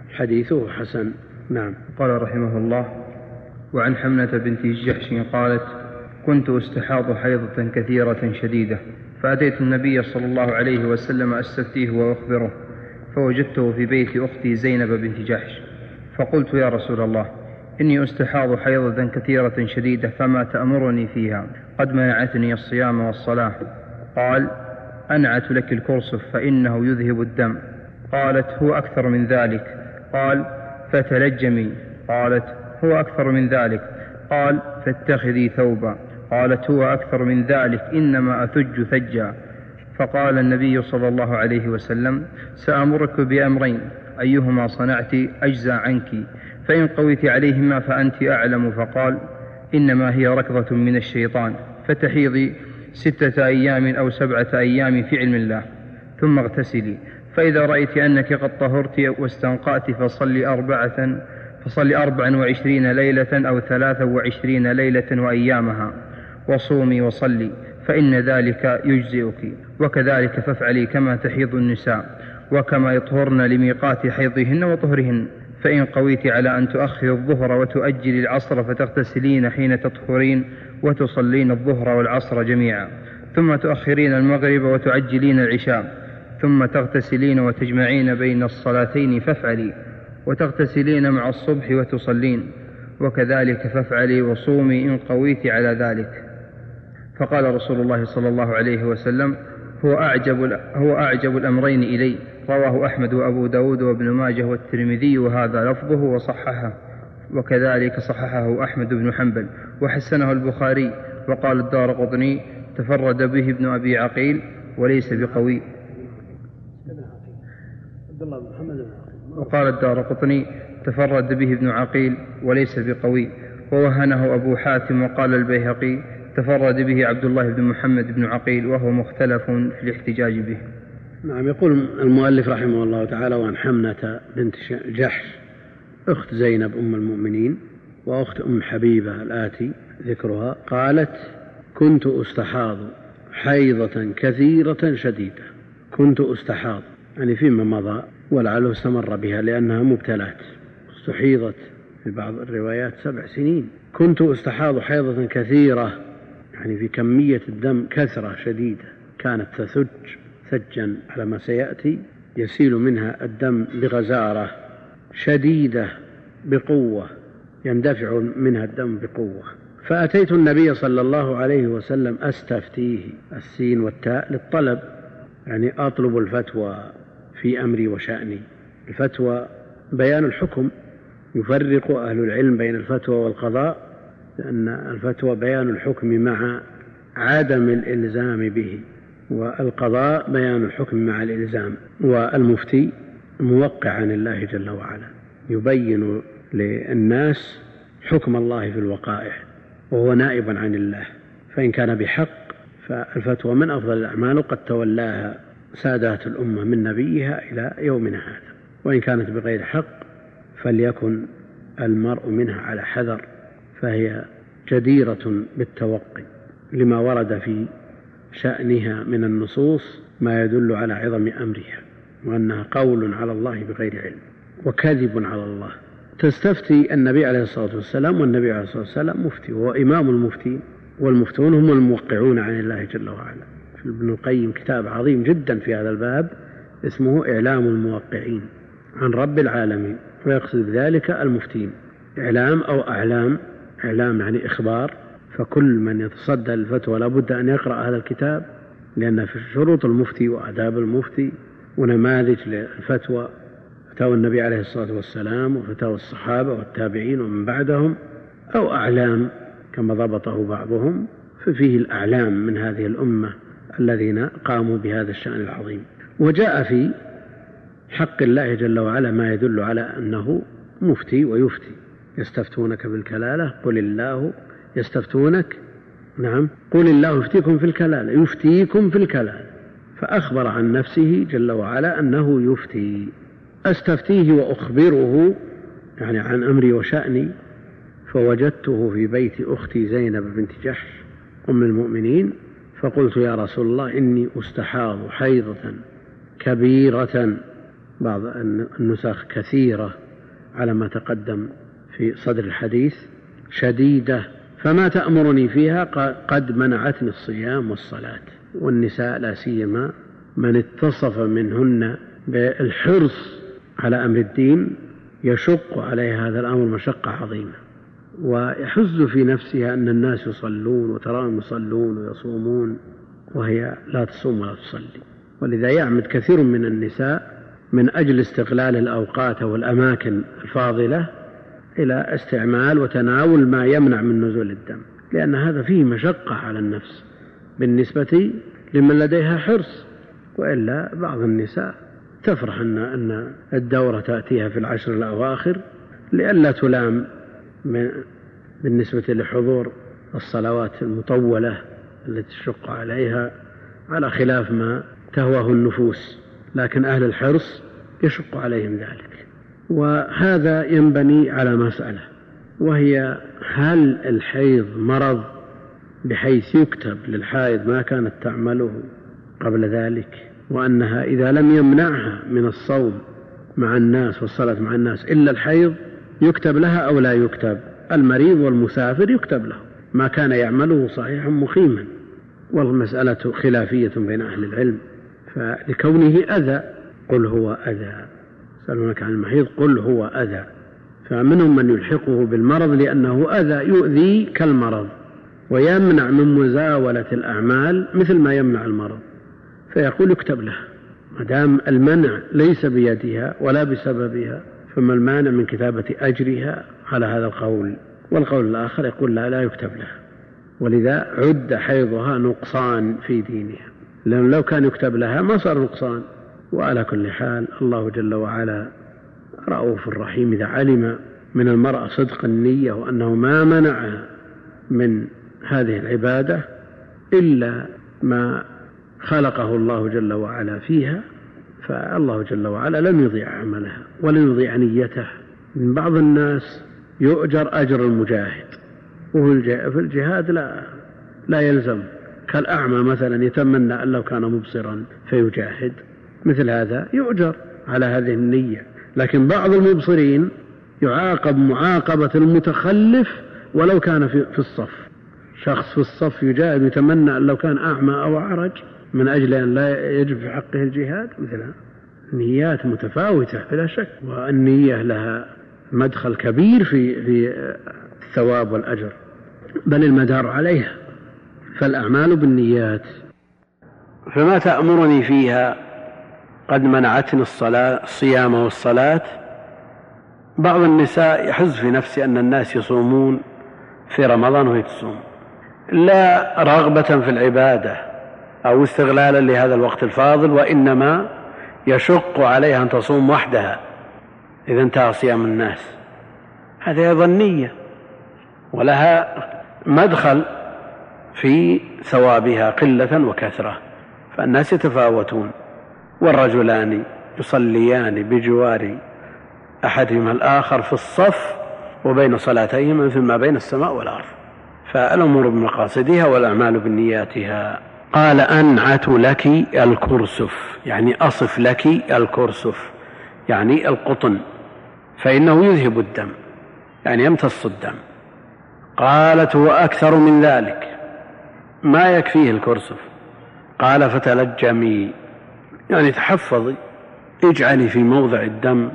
حديثه حسن. نعم. قال رحمه الله: وعن حمنة بنت جحش قالت: كنت استحاض حيضة كثيرة شديدة، فأتيت النبي صلى الله عليه وسلم أستفتيه وأخبره، فوجدته في بيت أختي زينب بنت جحش، فقلت: يا رسول الله، إني استحاض حيضة كثيرة شديدة، فما تأمرني فيها؟ قد منعتني الصيام والصلاة. قال: أنعت لك الكرسف فإنه يذهب الدم. قالت: هو أكثر من ذلك. قال: فتلجمي. قالت: هو أكثر من ذلك. قال: فاتخذي ثوبا. قالت: هو أكثر من ذلك، إنما أثج ثجا. فقال النبي صلى الله عليه وسلم: سأمرك بأمرين، أيهما صنعت أجزى عنك، فإن قويت عليهما فأنت أعلم. فقال: إنما هي ركضة من الشيطان، فتحيضي ستة أيام أو سبعة أيام في علم الله، ثم اغتسلي، فإذا رأيت أنك قد طهرت واستنقأت فصلي أربعة فصلي أربعا وعشرين ليلة أو ثلاثا وعشرين ليلة وأيامها، وصومي وصلي، فإن ذلك يجزئك. وكذلك فافعلي كما تحيض النساء، وكما يطهرن لميقات حيضهن وطهرهن. فإن قويت على أن تؤخر الظهر وتؤجل العصر فتغتسلين حين تطهرين وتصلين الظهر والعصر جميعا، ثم تؤخرين المغرب وتعجلين العشاء، ثم تغتسلين وتجمعين بين الصلاتين فافعلي، وتغتسلين مع الصبح وتصلين، وكذلك فافعلي وصومي إن قويت على ذلك. فقال رسول الله صلى الله عليه وسلم: هو أعجب, هو أعجب الأمرين إلي. رواه أحمد وأبو داود وابن ماجه والترمذي، وهذا لفظه وصححه، وكذلك صححه أحمد بن حنبل وحسنه البخاري. وقال الدارقطني: تفرد به ابن أبي عقيل وليس بقوي. وقال الدارقطني: تفرد به ابن عقيل وليس بقوي، ووهنه أبو حاتم. وقال البيهقي: تفرد به عبد الله بن محمد بن عقيل، وهو مختلف في الاحتجاج به. نعم. يقول المؤلف رحمه الله تعالى: وعن حمنة بنت جحش أخت زينب أم المؤمنين وأخت أم حبيبة الآتي ذكرها، قالت: كنت أستحاض حيضة كثيرة شديدة. كنت أستحاض يعني فيما مضى، ولعله استمر بها لأنها مبتلات، استحيضت في بعض الروايات سبع سنين. كنت أستحاض حيضة كثيرة يعني في كمية الدم كثرة شديدة، كانت تثج ثجا على ما سيأتي، يسيل منها الدم بغزارة شديدة بقوة، يندفع منها الدم بقوة. فأتيت النبي صلى الله عليه وسلم أستفتيه، السين والتاء للطلب، يعني أطلب الفتوى في أمري وشأني. الفتوى بيان الحكم، يفرق أهل العلم بين الفتوى والقضاء، لأن الفتوى بيان الحكم مع عدم الإلزام به، والقضاء بيان الحكم مع الإلزام. والمفتي موقع عن الله جل وعلا، يبين للناس حكم الله في الوقائع، وهو نائب عن الله. فإن كان بحق فالفتوى من أفضل الأعمال، قد تولاها سادات الأمة من نبيها إلى يومنا هذا. وإن كانت بغير حق فليكن المرء منها على حذر، فهي جديرة بالتوقي لما ورد في شأنها من النصوص ما يدل على عظم أمرها، وأنها قول على الله بغير علم وكذب على الله. تستفتي النبي عليه الصلاة والسلام، والنبي عليه الصلاة والسلام مفتي وهو إمام المفتين، والمفتون هم الموقعون عن الله جل وعلا. في ابن القيم كتاب عظيم جدا في هذا الباب اسمه إعلام الموقعين عن رب العالمين، ويقصد بذلك المفتين. إعلام أو أعلام، إعلام يعني إخبار، فكل من يتصدى الفتوى لابد أن يقرأ هذا الكتاب، لأن في شروط المفتي وآداب المفتي ونماذج للفتوى، فتاوى النبي عليه الصلاة والسلام وفتاوى الصحابة والتابعين ومن بعدهم، أو أعلام كما ضبطه بعضهم، ففيه الأعلام من هذه الأمة الذين قاموا بهذا الشأن العظيم. وجاء في حق الله جل وعلا ما يدل على أنه مفتي ويفتي. يستفتونك بالكلالة قل الله يستفتونك نعم قل الله يفتيكم في الكلالة، يفتيكم في الكلالة، فأخبر عن نفسه جل وعلا أنه يفتي. أستفتيه وأخبره يعني عن أمري وشأني، فوجدته في بيت أختي زينب بنت جحش أم المؤمنين، فقلت: يا رسول الله، إني أستحاض حيضة كبيرة بعض النسخ كثيرة على ما تقدم في صدر الحديث شديدة، فما تأمرني فيها قد منعتني الصيام والصلاة. والنساء لا سيما من اتصف منهن بالحرص على أمر الدين يشق عليها هذا الأمر مشقة عظيمة، ويحز في نفسها أن الناس يصلون وتراهم يصلون ويصومون وهي لا تصوم ولا تصلي. ولذا يعمد كثير من النساء من أجل استغلال الأوقات والأماكن الفاضلة إلى استعمال وتناول ما يمنع من نزول الدم، لأن هذا فيه مشقة على النفس بالنسبة لمن لديها حرص. وإلا بعض النساء تفرح أن أن الدورة تأتيها في العشر الأواخر لئلا تلام بالنسبة لحضور الصلوات المطولة التي تشق عليها، على خلاف ما تهواه النفوس، لكن أهل الحرص يشق عليهم ذلك. وهذا ينبني على مسألة، وهي هل الحيض مرض بحيث يكتب للحائض ما كانت تعمله قبل ذلك، وأنها إذا لم يمنعها من الصوم مع الناس والصلاة مع الناس إلا الحيض يكتب لها أو لا يكتب؟ المريض والمسافر يكتب له ما كان يعمله صحيحا مقيما، والمسألة خلافية بين أهل العلم. فلكونه أذى قل هو أذى، سألونك عن المحيض قل هو أذى، فمنهم من يلحقه بالمرض لأنه أذى يؤذي كالمرض ويمنع من مزاولة الأعمال مثل ما يمنع المرض، فيقول يكتب لها ما دام المنع ليس بيدها ولا بسببها، فما المانع من كتابة أجرها على هذا القول. والقول الآخر يقول لا لا يكتب لها، ولذا عد حيضها نقصان في دينها، لأن لو كان يكتب لها ما صار نقصان. وعلى كل حال الله جل وعلا رؤوف رحيم إذا علم من المرأة صدق النية وأنه ما منعها من هذه العبادة إلا ما خلقه الله جل وعلا فيها، فالله جل وعلا لن يضيع عملها ولن يضيع نيتها. من بعض الناس يؤجر أجر المجاهد، وفي الجهاد لا, لا يلزم، كالأعمى مثلا يتمنى أن لو كان مبصرا فيجاهد، مثل هذا يؤجر على هذه النية. لكن بعض المبصرين يعاقب معاقبة المتخلف ولو كان في الصف، شخص في الصف يجاهد يتمنى أن لو كان أعمى أو أعرج من أجل أن لا يجب في حقه الجهاد. مثلها نيات متفاوتة بلا شك، والنية لها مدخل كبير في في الثواب والأجر، بل المدار عليها. فالأعمال بالنيات. فما تأمرني فيها قد منعتني الصلاة الصيام والصلاة. بعض النساء يحز في نفسه أن الناس يصومون في رمضان وهي تصوم، لا رغبة في العبادة أو استغلالا لهذا الوقت الفاضل، وإنما يشق عليها أن تصوم وحدها إذا انتهى صيام الناس. هذه ظنية ولها مدخل في ثوابها قلة وكثرة، فالناس يتفاوتون، والرجلان يصليان بجوار أحدهما الآخر في الصف وبين صلاتيهما مثل ما بين السماء والأرض. فالأمور بمقاصدها والأعمال بنياتها. قال أنعت لك الكرسف، يعني أصف لك الكرسف يعني القطن، فإنه يذهب الدم يعني يمتص الدم. قالت وأكثر من ذلك، ما يكفيه الكرسف. قال فتلجمي يعني تحفظي، اجعلي في موضع الدم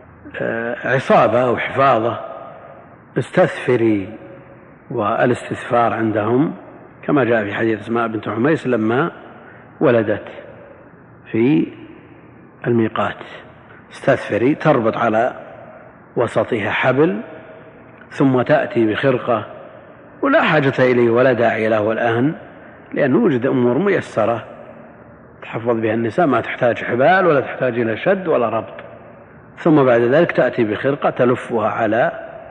عصابة أو حفاظة، استثفري. والاستثفار عندهم كما جاء في حديث اسماء بنت عميس لما ولدت في الميقات، استثفري تربط على وسطها حبل ثم تأتي بخرقة، ولا حاجة إليه ولا داعي له الآن، لأنه وجد أمور ميسرة تحفظ بها النساء، ما تحتاج حبال ولا تحتاج إلى شد ولا ربط. ثم بعد ذلك تأتي بخرقة تلفها على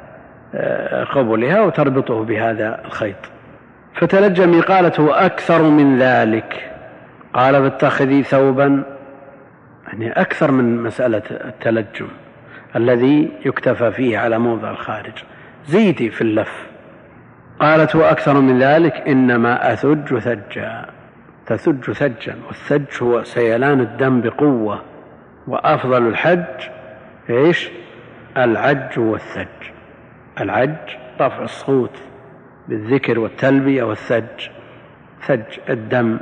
قبلها وتربطه بهذا الخيط. فتلجمي. قالت وأكثر من ذلك. قال فاتخذي ثوبا، يعني أكثر من مسألة التلجم الذي يكتفى فيه على موضع الخارج، زيدي في اللف. قالت وأكثر من ذلك إنما أثج ثجا، تثج ثجا، والثج هو سيلان الدم بقوة وأفضل الحج إيش؟ العج والثج. العج رفع الصوت بالذكر والتلبية، والثج ثج الدم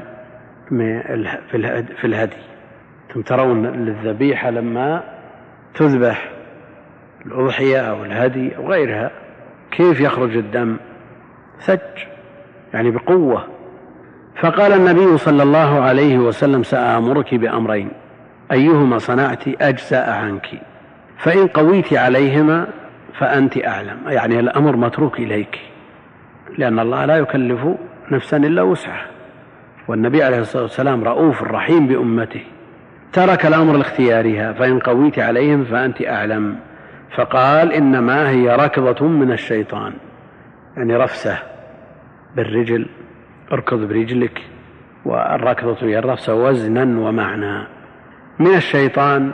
في الهدي. ثم ترون للذبيحة لما تذبح الأضحية أو الهدي أو غيرها كيف يخرج الدم؟ ثج، يعني بقوة. فقال النبي صلى الله عليه وسلم: سآمرك بأمرين أيهما صنعت أجزاء عنك، فإن قويت عليهما فأنت أعلم. يعني الأمر متروك إليك، لأن الله لا يكلف نفسا إلا وسعها، والنبي عليه الصلاة والسلام رؤوف رحيم بأمته، ترك الأمر لاختيارها، فإن قويت عليهم فأنت أعلم. فقال: إنما هي ركضة من الشيطان، يعني رفسة بالرجل، اركض برجلك، والركضة هي الرفسة وزنا ومعنى من الشيطان.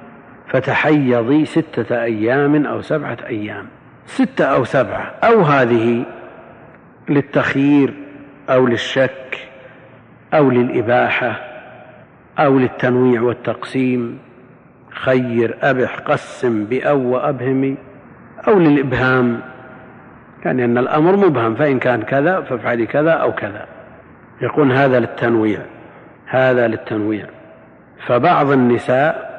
فتحيضي ستة أيام أو سبعة أيام، ستة أو سبعة، أو هذه للتخيير أو للشك أو للإباحة أو للتنويع والتقسيم، خير أبح قسم بأو وأبهم، أو للإبهام، يعني أن الأمر مبهم، فإن كان كذا فافعلي كذا أو كذا. يقول هذا للتنويع، هذا للتنويع. فبعض النساء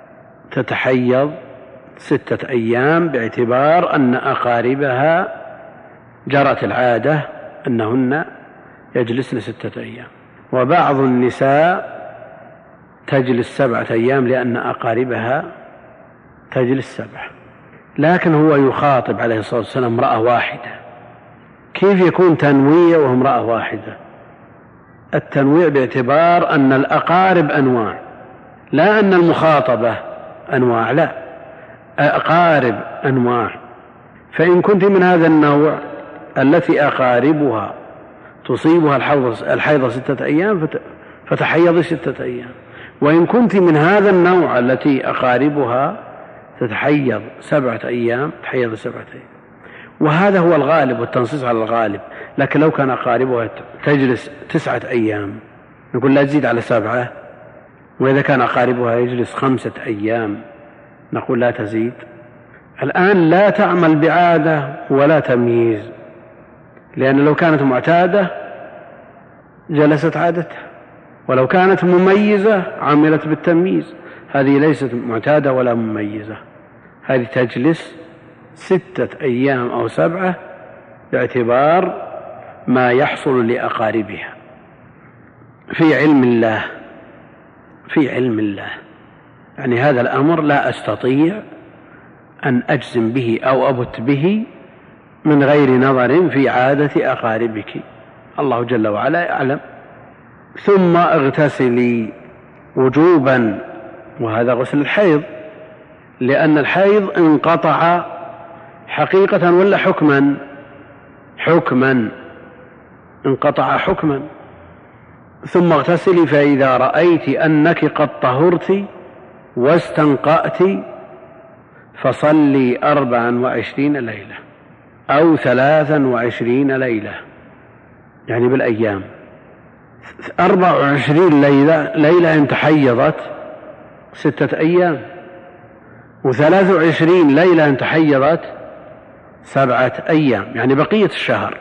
تتحيض ستة أيام باعتبار أن أقاربها جرت العادة أنهن يجلسن ستة أيام، وبعض النساء تجلس سبعة أيام لأن أقاربها تجلس سبعة. لكن هو يخاطب عليه الصلاة والسلام امرأة واحدة، كيف يكون تنويع وهم امرأة واحدة؟ التنويع باعتبار أن الأقارب أنواع، لا أن المخاطبة أنواع، لا، أقارب أنواع. فإن كنت من هذا النوع التي أقاربها تصيبها الحيض ستة أيام فتحيض ستة أيام، وإن كنت من هذا النوع التي أقاربها تتحيض سبعة أيام تحيض سبعة أيام. وهذا هو الغالب والتنصيص على الغالب. لكن لو كان أقاربها تجلس تسعة أيام نقول لا تزيد على سبعة، وإذا كان أقاربها يجلس خمسة أيام نقول لا تزيد. الآن لا تعمل بعادة ولا تمييز، لأن لو كانت معتادة جلست عادتها، ولو كانت مميزة عملت بالتمييز. هذه ليست معتادة ولا مميزة، هذه تجلس ستة أيام أو سبعة باعتبار ما يحصل لأقاربها. في علم الله، في علم الله يعني هذا الأمر لا أستطيع أن أجزم به أو أبت به من غير نظر في عادة أقاربك، الله جل وعلا يعلم. ثم اغتسلي وجوبا، وهذا غسل الحيض، لأن الحيض انقطع حقيقة ولا حكما؟ حكما، انقطع حكما. ثم اغتسلي فإذا رأيت أنك قد طهرت واستنقأت فصلي أربعا وعشرين ليلة أو ثلاثا وعشرين ليلة، يعني بالأيام. أربع وعشرين ليلة ليلة إن تحيضت ستة أيام، وثلاث وعشرين ليلة إن تحيضت سبعة أيام، يعني بقية الشهر.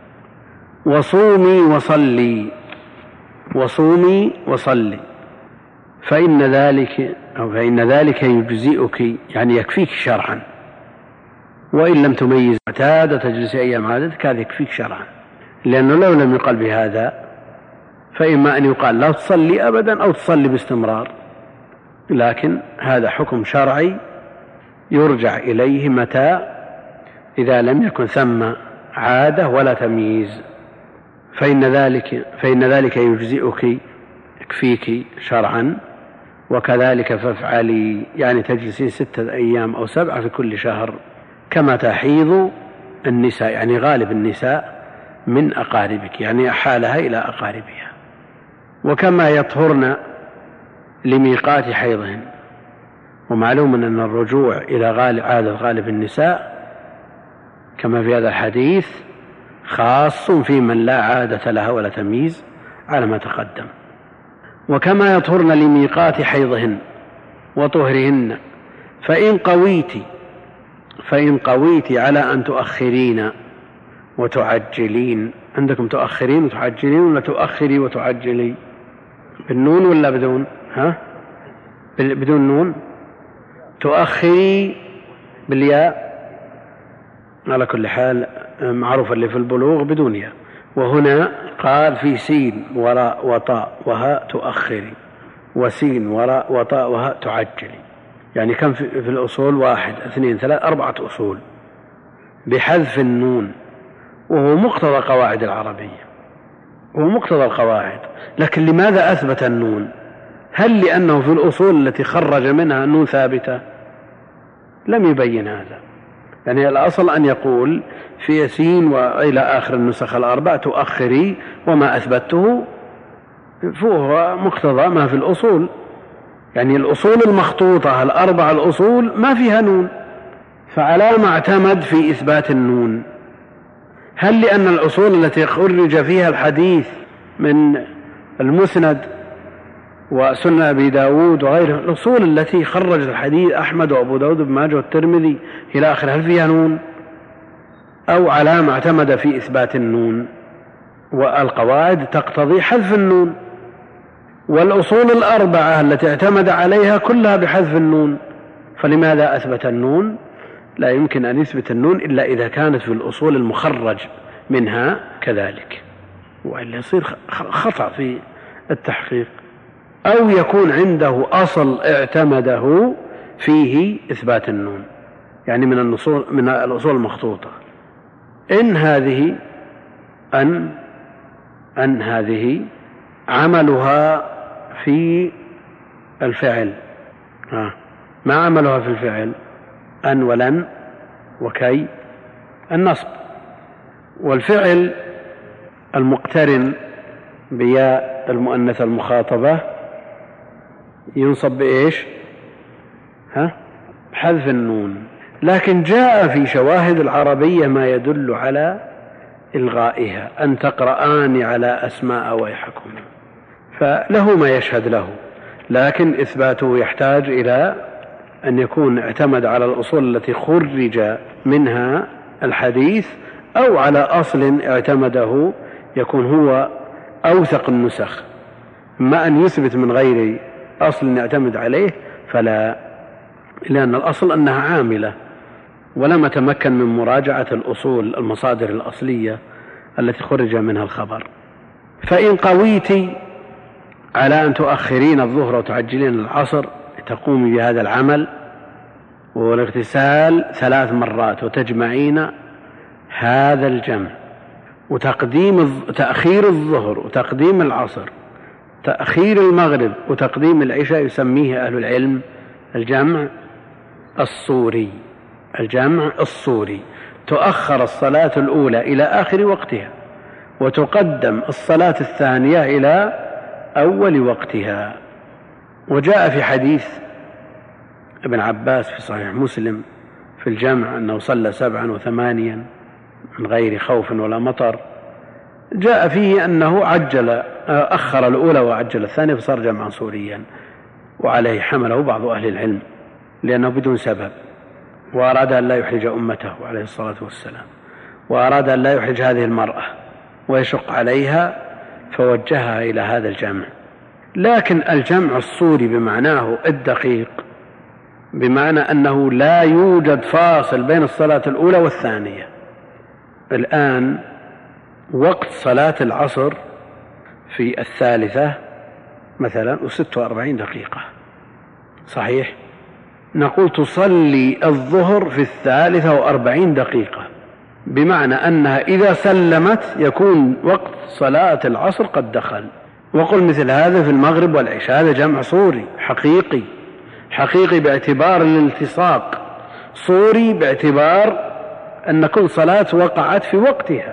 وصومي وصلي، وصومي وصلي، فإن ذلك أو فإن ذلك يجزئك، يعني يكفيك شرعا. وإن لم تميز معتادة تجلس أيام عادتك هذا يكفيك شرعا، لأنه لو لم يقل بهذا فإما أن يقال لا تصلي أبدا أو تصلي باستمرار. لكن هذا حكم شرعي يرجع إليه متى؟ إذا لم يكن ثم عادة ولا تمييز، فإن ذلك فإن ذلك يجزئك، يكفيك شرعا. وكذلك فافعلي، يعني تجلسين ستة أيام أو سبعة في كل شهر كما تحيض النساء، يعني غالب النساء من أقاربك، يعني أحالها إلى أقاربها. وكما يطهرن لميقات حيضهن. ومعلوم أن الرجوع إلى غالب عادة غالب النساء كما في هذا الحديث خاص في من لا عادة لها ولا تمييز على ما تقدم. وكما يطهرن لميقات حيضهن، وطهرهن. فإن قويت فإن قويت على أن تؤخرين وتعجلين. عندكم تؤخرين وتعجلين ولا تؤخري وتعجلي؟ بالنون ولا بدون؟ ها بدون نون. تؤخري بالياء على كل حال، معروف اللي في البلوغ بدون ياء. وهنا قال في سين وراء وطاء وهاء تؤخري، وسين وراء وطاء وهاء تعجلي. يعني كم في الأصول؟ واحد اثنين ثلاث أربعة أصول بحذف النون، وهو مقتضى قواعد العربية، هو مقتضى القواعد. لكن لماذا أثبت النون؟ هل لأنه في الأصول التي خرج منها النون ثابتة؟ لم يبين هذا. يعني الأصل أن يقول في يسين وإلى آخر النسخ الأربع تؤخري، وما أثبته فهو مقتضى ما في الأصول. يعني الأصول المخطوطة الأربع الأصول ما فيها نون، فعلى ما اعتمد في إثبات النون؟ هل لأن الأصول التي خرج فيها الحديث من المسند وسنن أبي داود وغيره، الأصول التي خرج الحديث أحمد وأبو داود بن ماجه والترمذي إلى آخر، هل فيها نون؟ أو على ما اعتمد في إثبات النون؟ والقواعد تقتضي حذف النون، والأصول الأربعة التي اعتمد عليها كلها بحذف النون، فلماذا أثبت النون؟ لا يمكن أن يثبت النون إلا إذا كانت في الأصول المخرج منها كذلك، وإلا يصير خطأ في التحقيق. أو يكون عنده أصل اعتمده فيه إثبات النون، يعني من النصول من الأصول المخطوطة. إن هذه أن أن هذه عملها في الفعل، ها ما عملها في الفعل؟ أن ولن وكي النصب. والفعل المقترن بياء المؤنث المخاطبة ينصب بإيش؟ ها حذف النون. لكن جاء في شواهد العربية ما يدل على إلغائها، أن تقرآن على أسماء ويحكم، فله ما يشهد له، لكن إثباته يحتاج إلى أن يكون اعتمد على الأصول التي خرج منها الحديث، أو على أصل اعتمده يكون هو أوثق النسخ. ما أن يثبت من غير أصل يعتمد عليه فلا، لأن الأصل أنها عاملة، ولم أتمكن من مراجعة الأصول المصادر الأصلية التي خرج منها الخبر. فإن قويت على أن تؤخرين الظهر وتعجلين العصر تقومي بهذا العمل والاغتسال ثلاث مرات، وتجمعين هذا الجمع، وتقديم تأخير الظهر وتقديم العصر، تأخير المغرب وتقديم العشاء، يسميه أهل العلم الجمع الصوري. الجمع الصوري، تؤخر الصلاة الأولى إلى آخر وقتها، وتقدم الصلاة الثانية إلى أول وقتها. وجاء في حديث ابن عباس في صحيح مسلم في الجمع أنه صلى سبعا وثمانيا من غير خوف ولا مطر، جاء فيه أنه عجل أخر الأولى وعجل الثانية فصار جمعا صوريا، وعليه حمله بعض أهل العلم لأنه بدون سبب، وأراد أن لا يحرج أمته عليه الصلاة والسلام، وأراد أن لا يحرج هذه المرأة ويشق عليها، فوجهها إلى هذا الجمع. لكن الجمع الصوري بمعناه الدقيق، بمعنى أنه لا يوجد فاصل بين الصلاة الأولى والثانية. الآن وقت صلاة العصر في الثالثة مثلا وست وأربعين دقيقة، صحيح؟ نقول تصلي الظهر في الثالثة وأربعين دقيقة، بمعنى أنها إذا سلمت يكون وقت صلاة العصر قد دخل. وقل مثل هذا في المغرب والعشاء، هذا جمع صوري حقيقي، حقيقي باعتبار الالتصاق، صوري باعتبار أن كل صلاة وقعت في وقتها،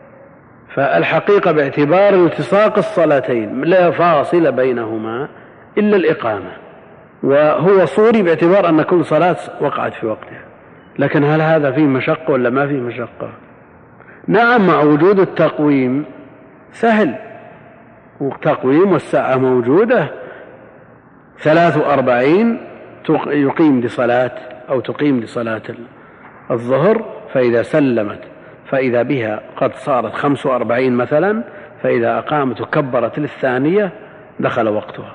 فالحقيقة باعتبار الالتصاق الصلاتين لا فاصل بينهما إلا الإقامة، وهو صوري باعتبار أن كل صلاة وقعت في وقتها. لكن هل هذا فيه مشقة ولا ما فيه مشقة؟ نعم، مع وجود التقويم سهل، والتقويم والساعة موجودة، ثلاث وأربعين يقيم لصلاة أو تقيم لصلاة الظهر، فإذا سلمت فإذا بها قد صارت خمس وأربعين مثلا، فإذا أقامت وكبرت للثانية دخل وقتها.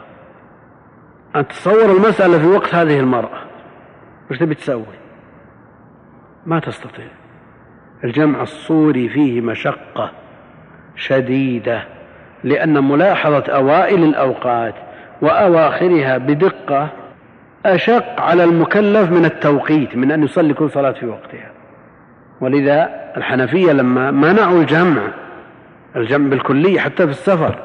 أن تصور المسألة في وقت هذه المرأة وش تبي تسوي؟ ما تستطيع. الجمع الصوري فيه مشقة شديدة، لأن ملاحظة أوائل الأوقات وأواخرها بدقة أشق على المكلف من التوقيت، من أن يصلي كل صلاة في وقتها. ولذا الحنفية لما منعوا الجمع الجمع بالكلية حتى في السفر،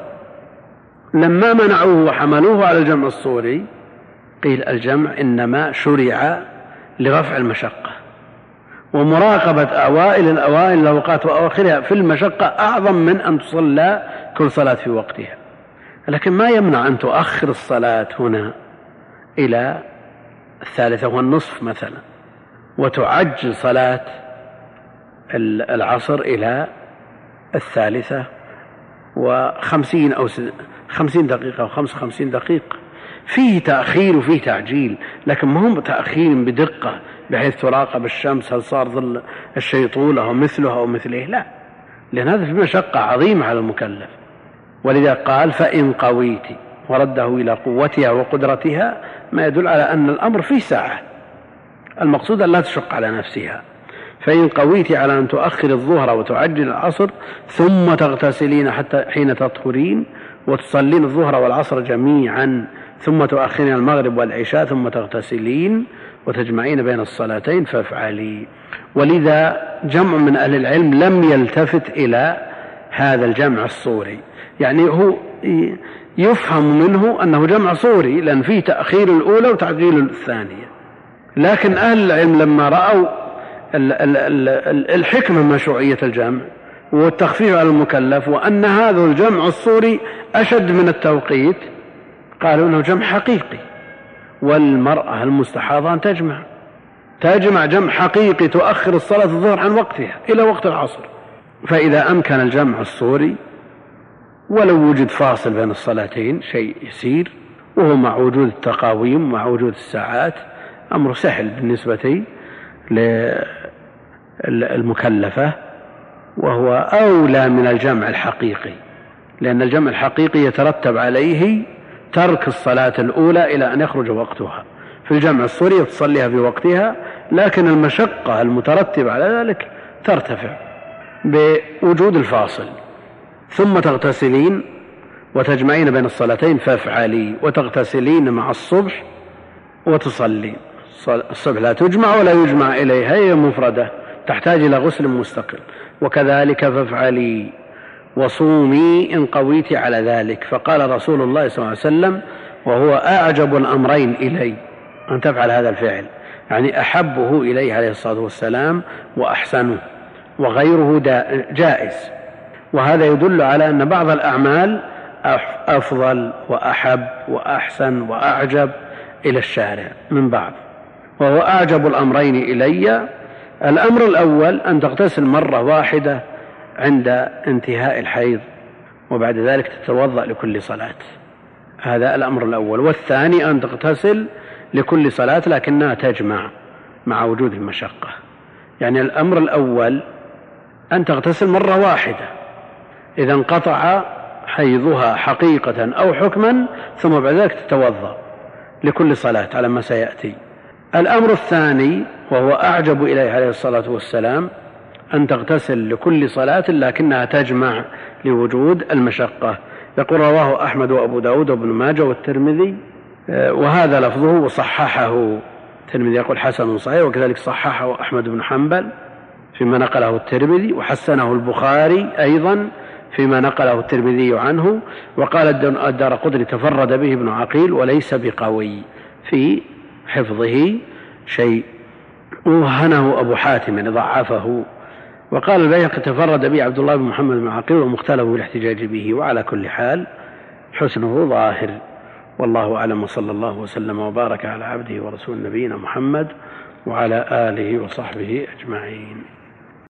لما منعوه وحملوه على الجمع الصوري قيل الجمع إنما شرع لرفع المشقة، ومراقبة أوائل الأوائل الأوقات وأواخرها في المشقة أعظم من أن تصلى كل صلاة في وقتها. لكن ما يمنع أن تؤخر الصلاة هنا إلى الثالثة والنصف مثلا، وتعجل صلاة العصر إلى الثالثة وخمسين أو خمسين دقيقة أو خمس وخمسين دقيقة. فيه تأخير وفيه تعجيل، لكن ما هم تأخير بدقة بحيث تراقب الشمس هل صار ظل الشيء طوله أو مثله أو مثله، لا، لأن هذا في مشقة عظيمة على المكلف. ولذا قال فإن قويت، ورده إلى قوتها وقدرتها، ما يدل على أن الأمر فيه ساعة، المقصود أن لا تشق على نفسها. فإن قويت على أن تؤخر الظهر وتعجل العصر ثم تغتسلين حتى حين تطهرين وتصلين الظهر والعصر جميعا ثم تؤخرين المغرب والعشاء ثم تغتسلين وتجمعين بين الصلاتين فافعلي. ولذا جمع من أهل العلم لم يلتفت إلى هذا الجمع الصوري، يعني هو يفهم منه أنه جمع صوري لأن فيه تأخير الأولى وتعجيل الثانية. لكن أهل العلم لما رأوا الحكمة مشروعية الجمع والتخفيف على المكلف وأن هذا الجمع الصوري أشد من التوقيت، قالوا أنه جمع حقيقي، والمرأة المستحاضة أن تجمع تجمع جمع حقيقي تؤخر الصلاة الظهر عن وقتها إلى وقت العصر. فإذا أمكن الجمع الصوري ولو وجد فاصل بين الصلاتين شيء يسير، وهو مع وجود التقاويم مع وجود الساعات أمر سهل بالنسبة للمكلفة، وهو أولى من الجمع الحقيقي، لأن الجمع الحقيقي يترتب عليه ترك الصلاة الأولى إلى أن يخرج وقتها. في الجمع الصوري تصليها في وقتها، لكن المشقة المترتبة على ذلك ترتفع بوجود الفاصل. ثم تغتسلين وتجمعين بين الصلاتين فافعلي، وتغتسلين مع الصبح وتصلين. الصبح لا تجمع ولا يجمع إليها، هي مفردة تحتاج إلى غسل مستقل. وكذلك فافعلي وصومي إن قويت على ذلك. فقال رسول الله صلى الله عليه وسلم وهو أعجب الأمرين إلي أن تفعل هذا الفعل، يعني أحبه إليه عليه الصلاة والسلام وأحسنه، وغيره جائز. وهذا يدل على أن بعض الأعمال أفضل وأحب وأحسن وأعجب إلى الشارع من بعض. وهو أعجب الأمرين إلي، الأمر الأول أن تغتسل مرة واحدة عند انتهاء الحيض، وبعد ذلك تتوضأ لكل صلاة، هذا الأمر الأول. والثاني أن تغتسل لكل صلاة لكنها تجمع مع وجود المشقة. يعني الأمر الأول أن تغتسل مرة واحدة إذا انقطع حيضها حقيقة أو حكما، ثم بعد ذلك تتوضأ لكل صلاة على ما سيأتي. الأمر الثاني وهو أعجب إليه عليه الصلاة والسلام أن تغتسل لكل صلاة لكنها تجمع لوجود المشقة. يقول رواه أحمد وأبو داود وابن ماجه والترمذي، وهذا لفظه وصححه. الترمذي يقول حسن صحيح، وكذلك صححه أحمد بن حنبل فيما نقله الترمذي، وحسنه البخاري أيضا فيما نقله الترمذي عنه. وقال الدارقطني تفرد به ابن عقيل وليس بقوي في حفظه شيء، وهنه أبو حاتم ضعفه. وقال البيهقي تفرد به عبد الله بن محمد بن عقيل ومختلف بالاحتجاج به. وعلى كل حال حسنه ظاهر، والله أعلم، وصلى الله وسلم وبارك على عبده ورسول نبينا محمد وعلى آله وصحبه أجمعين.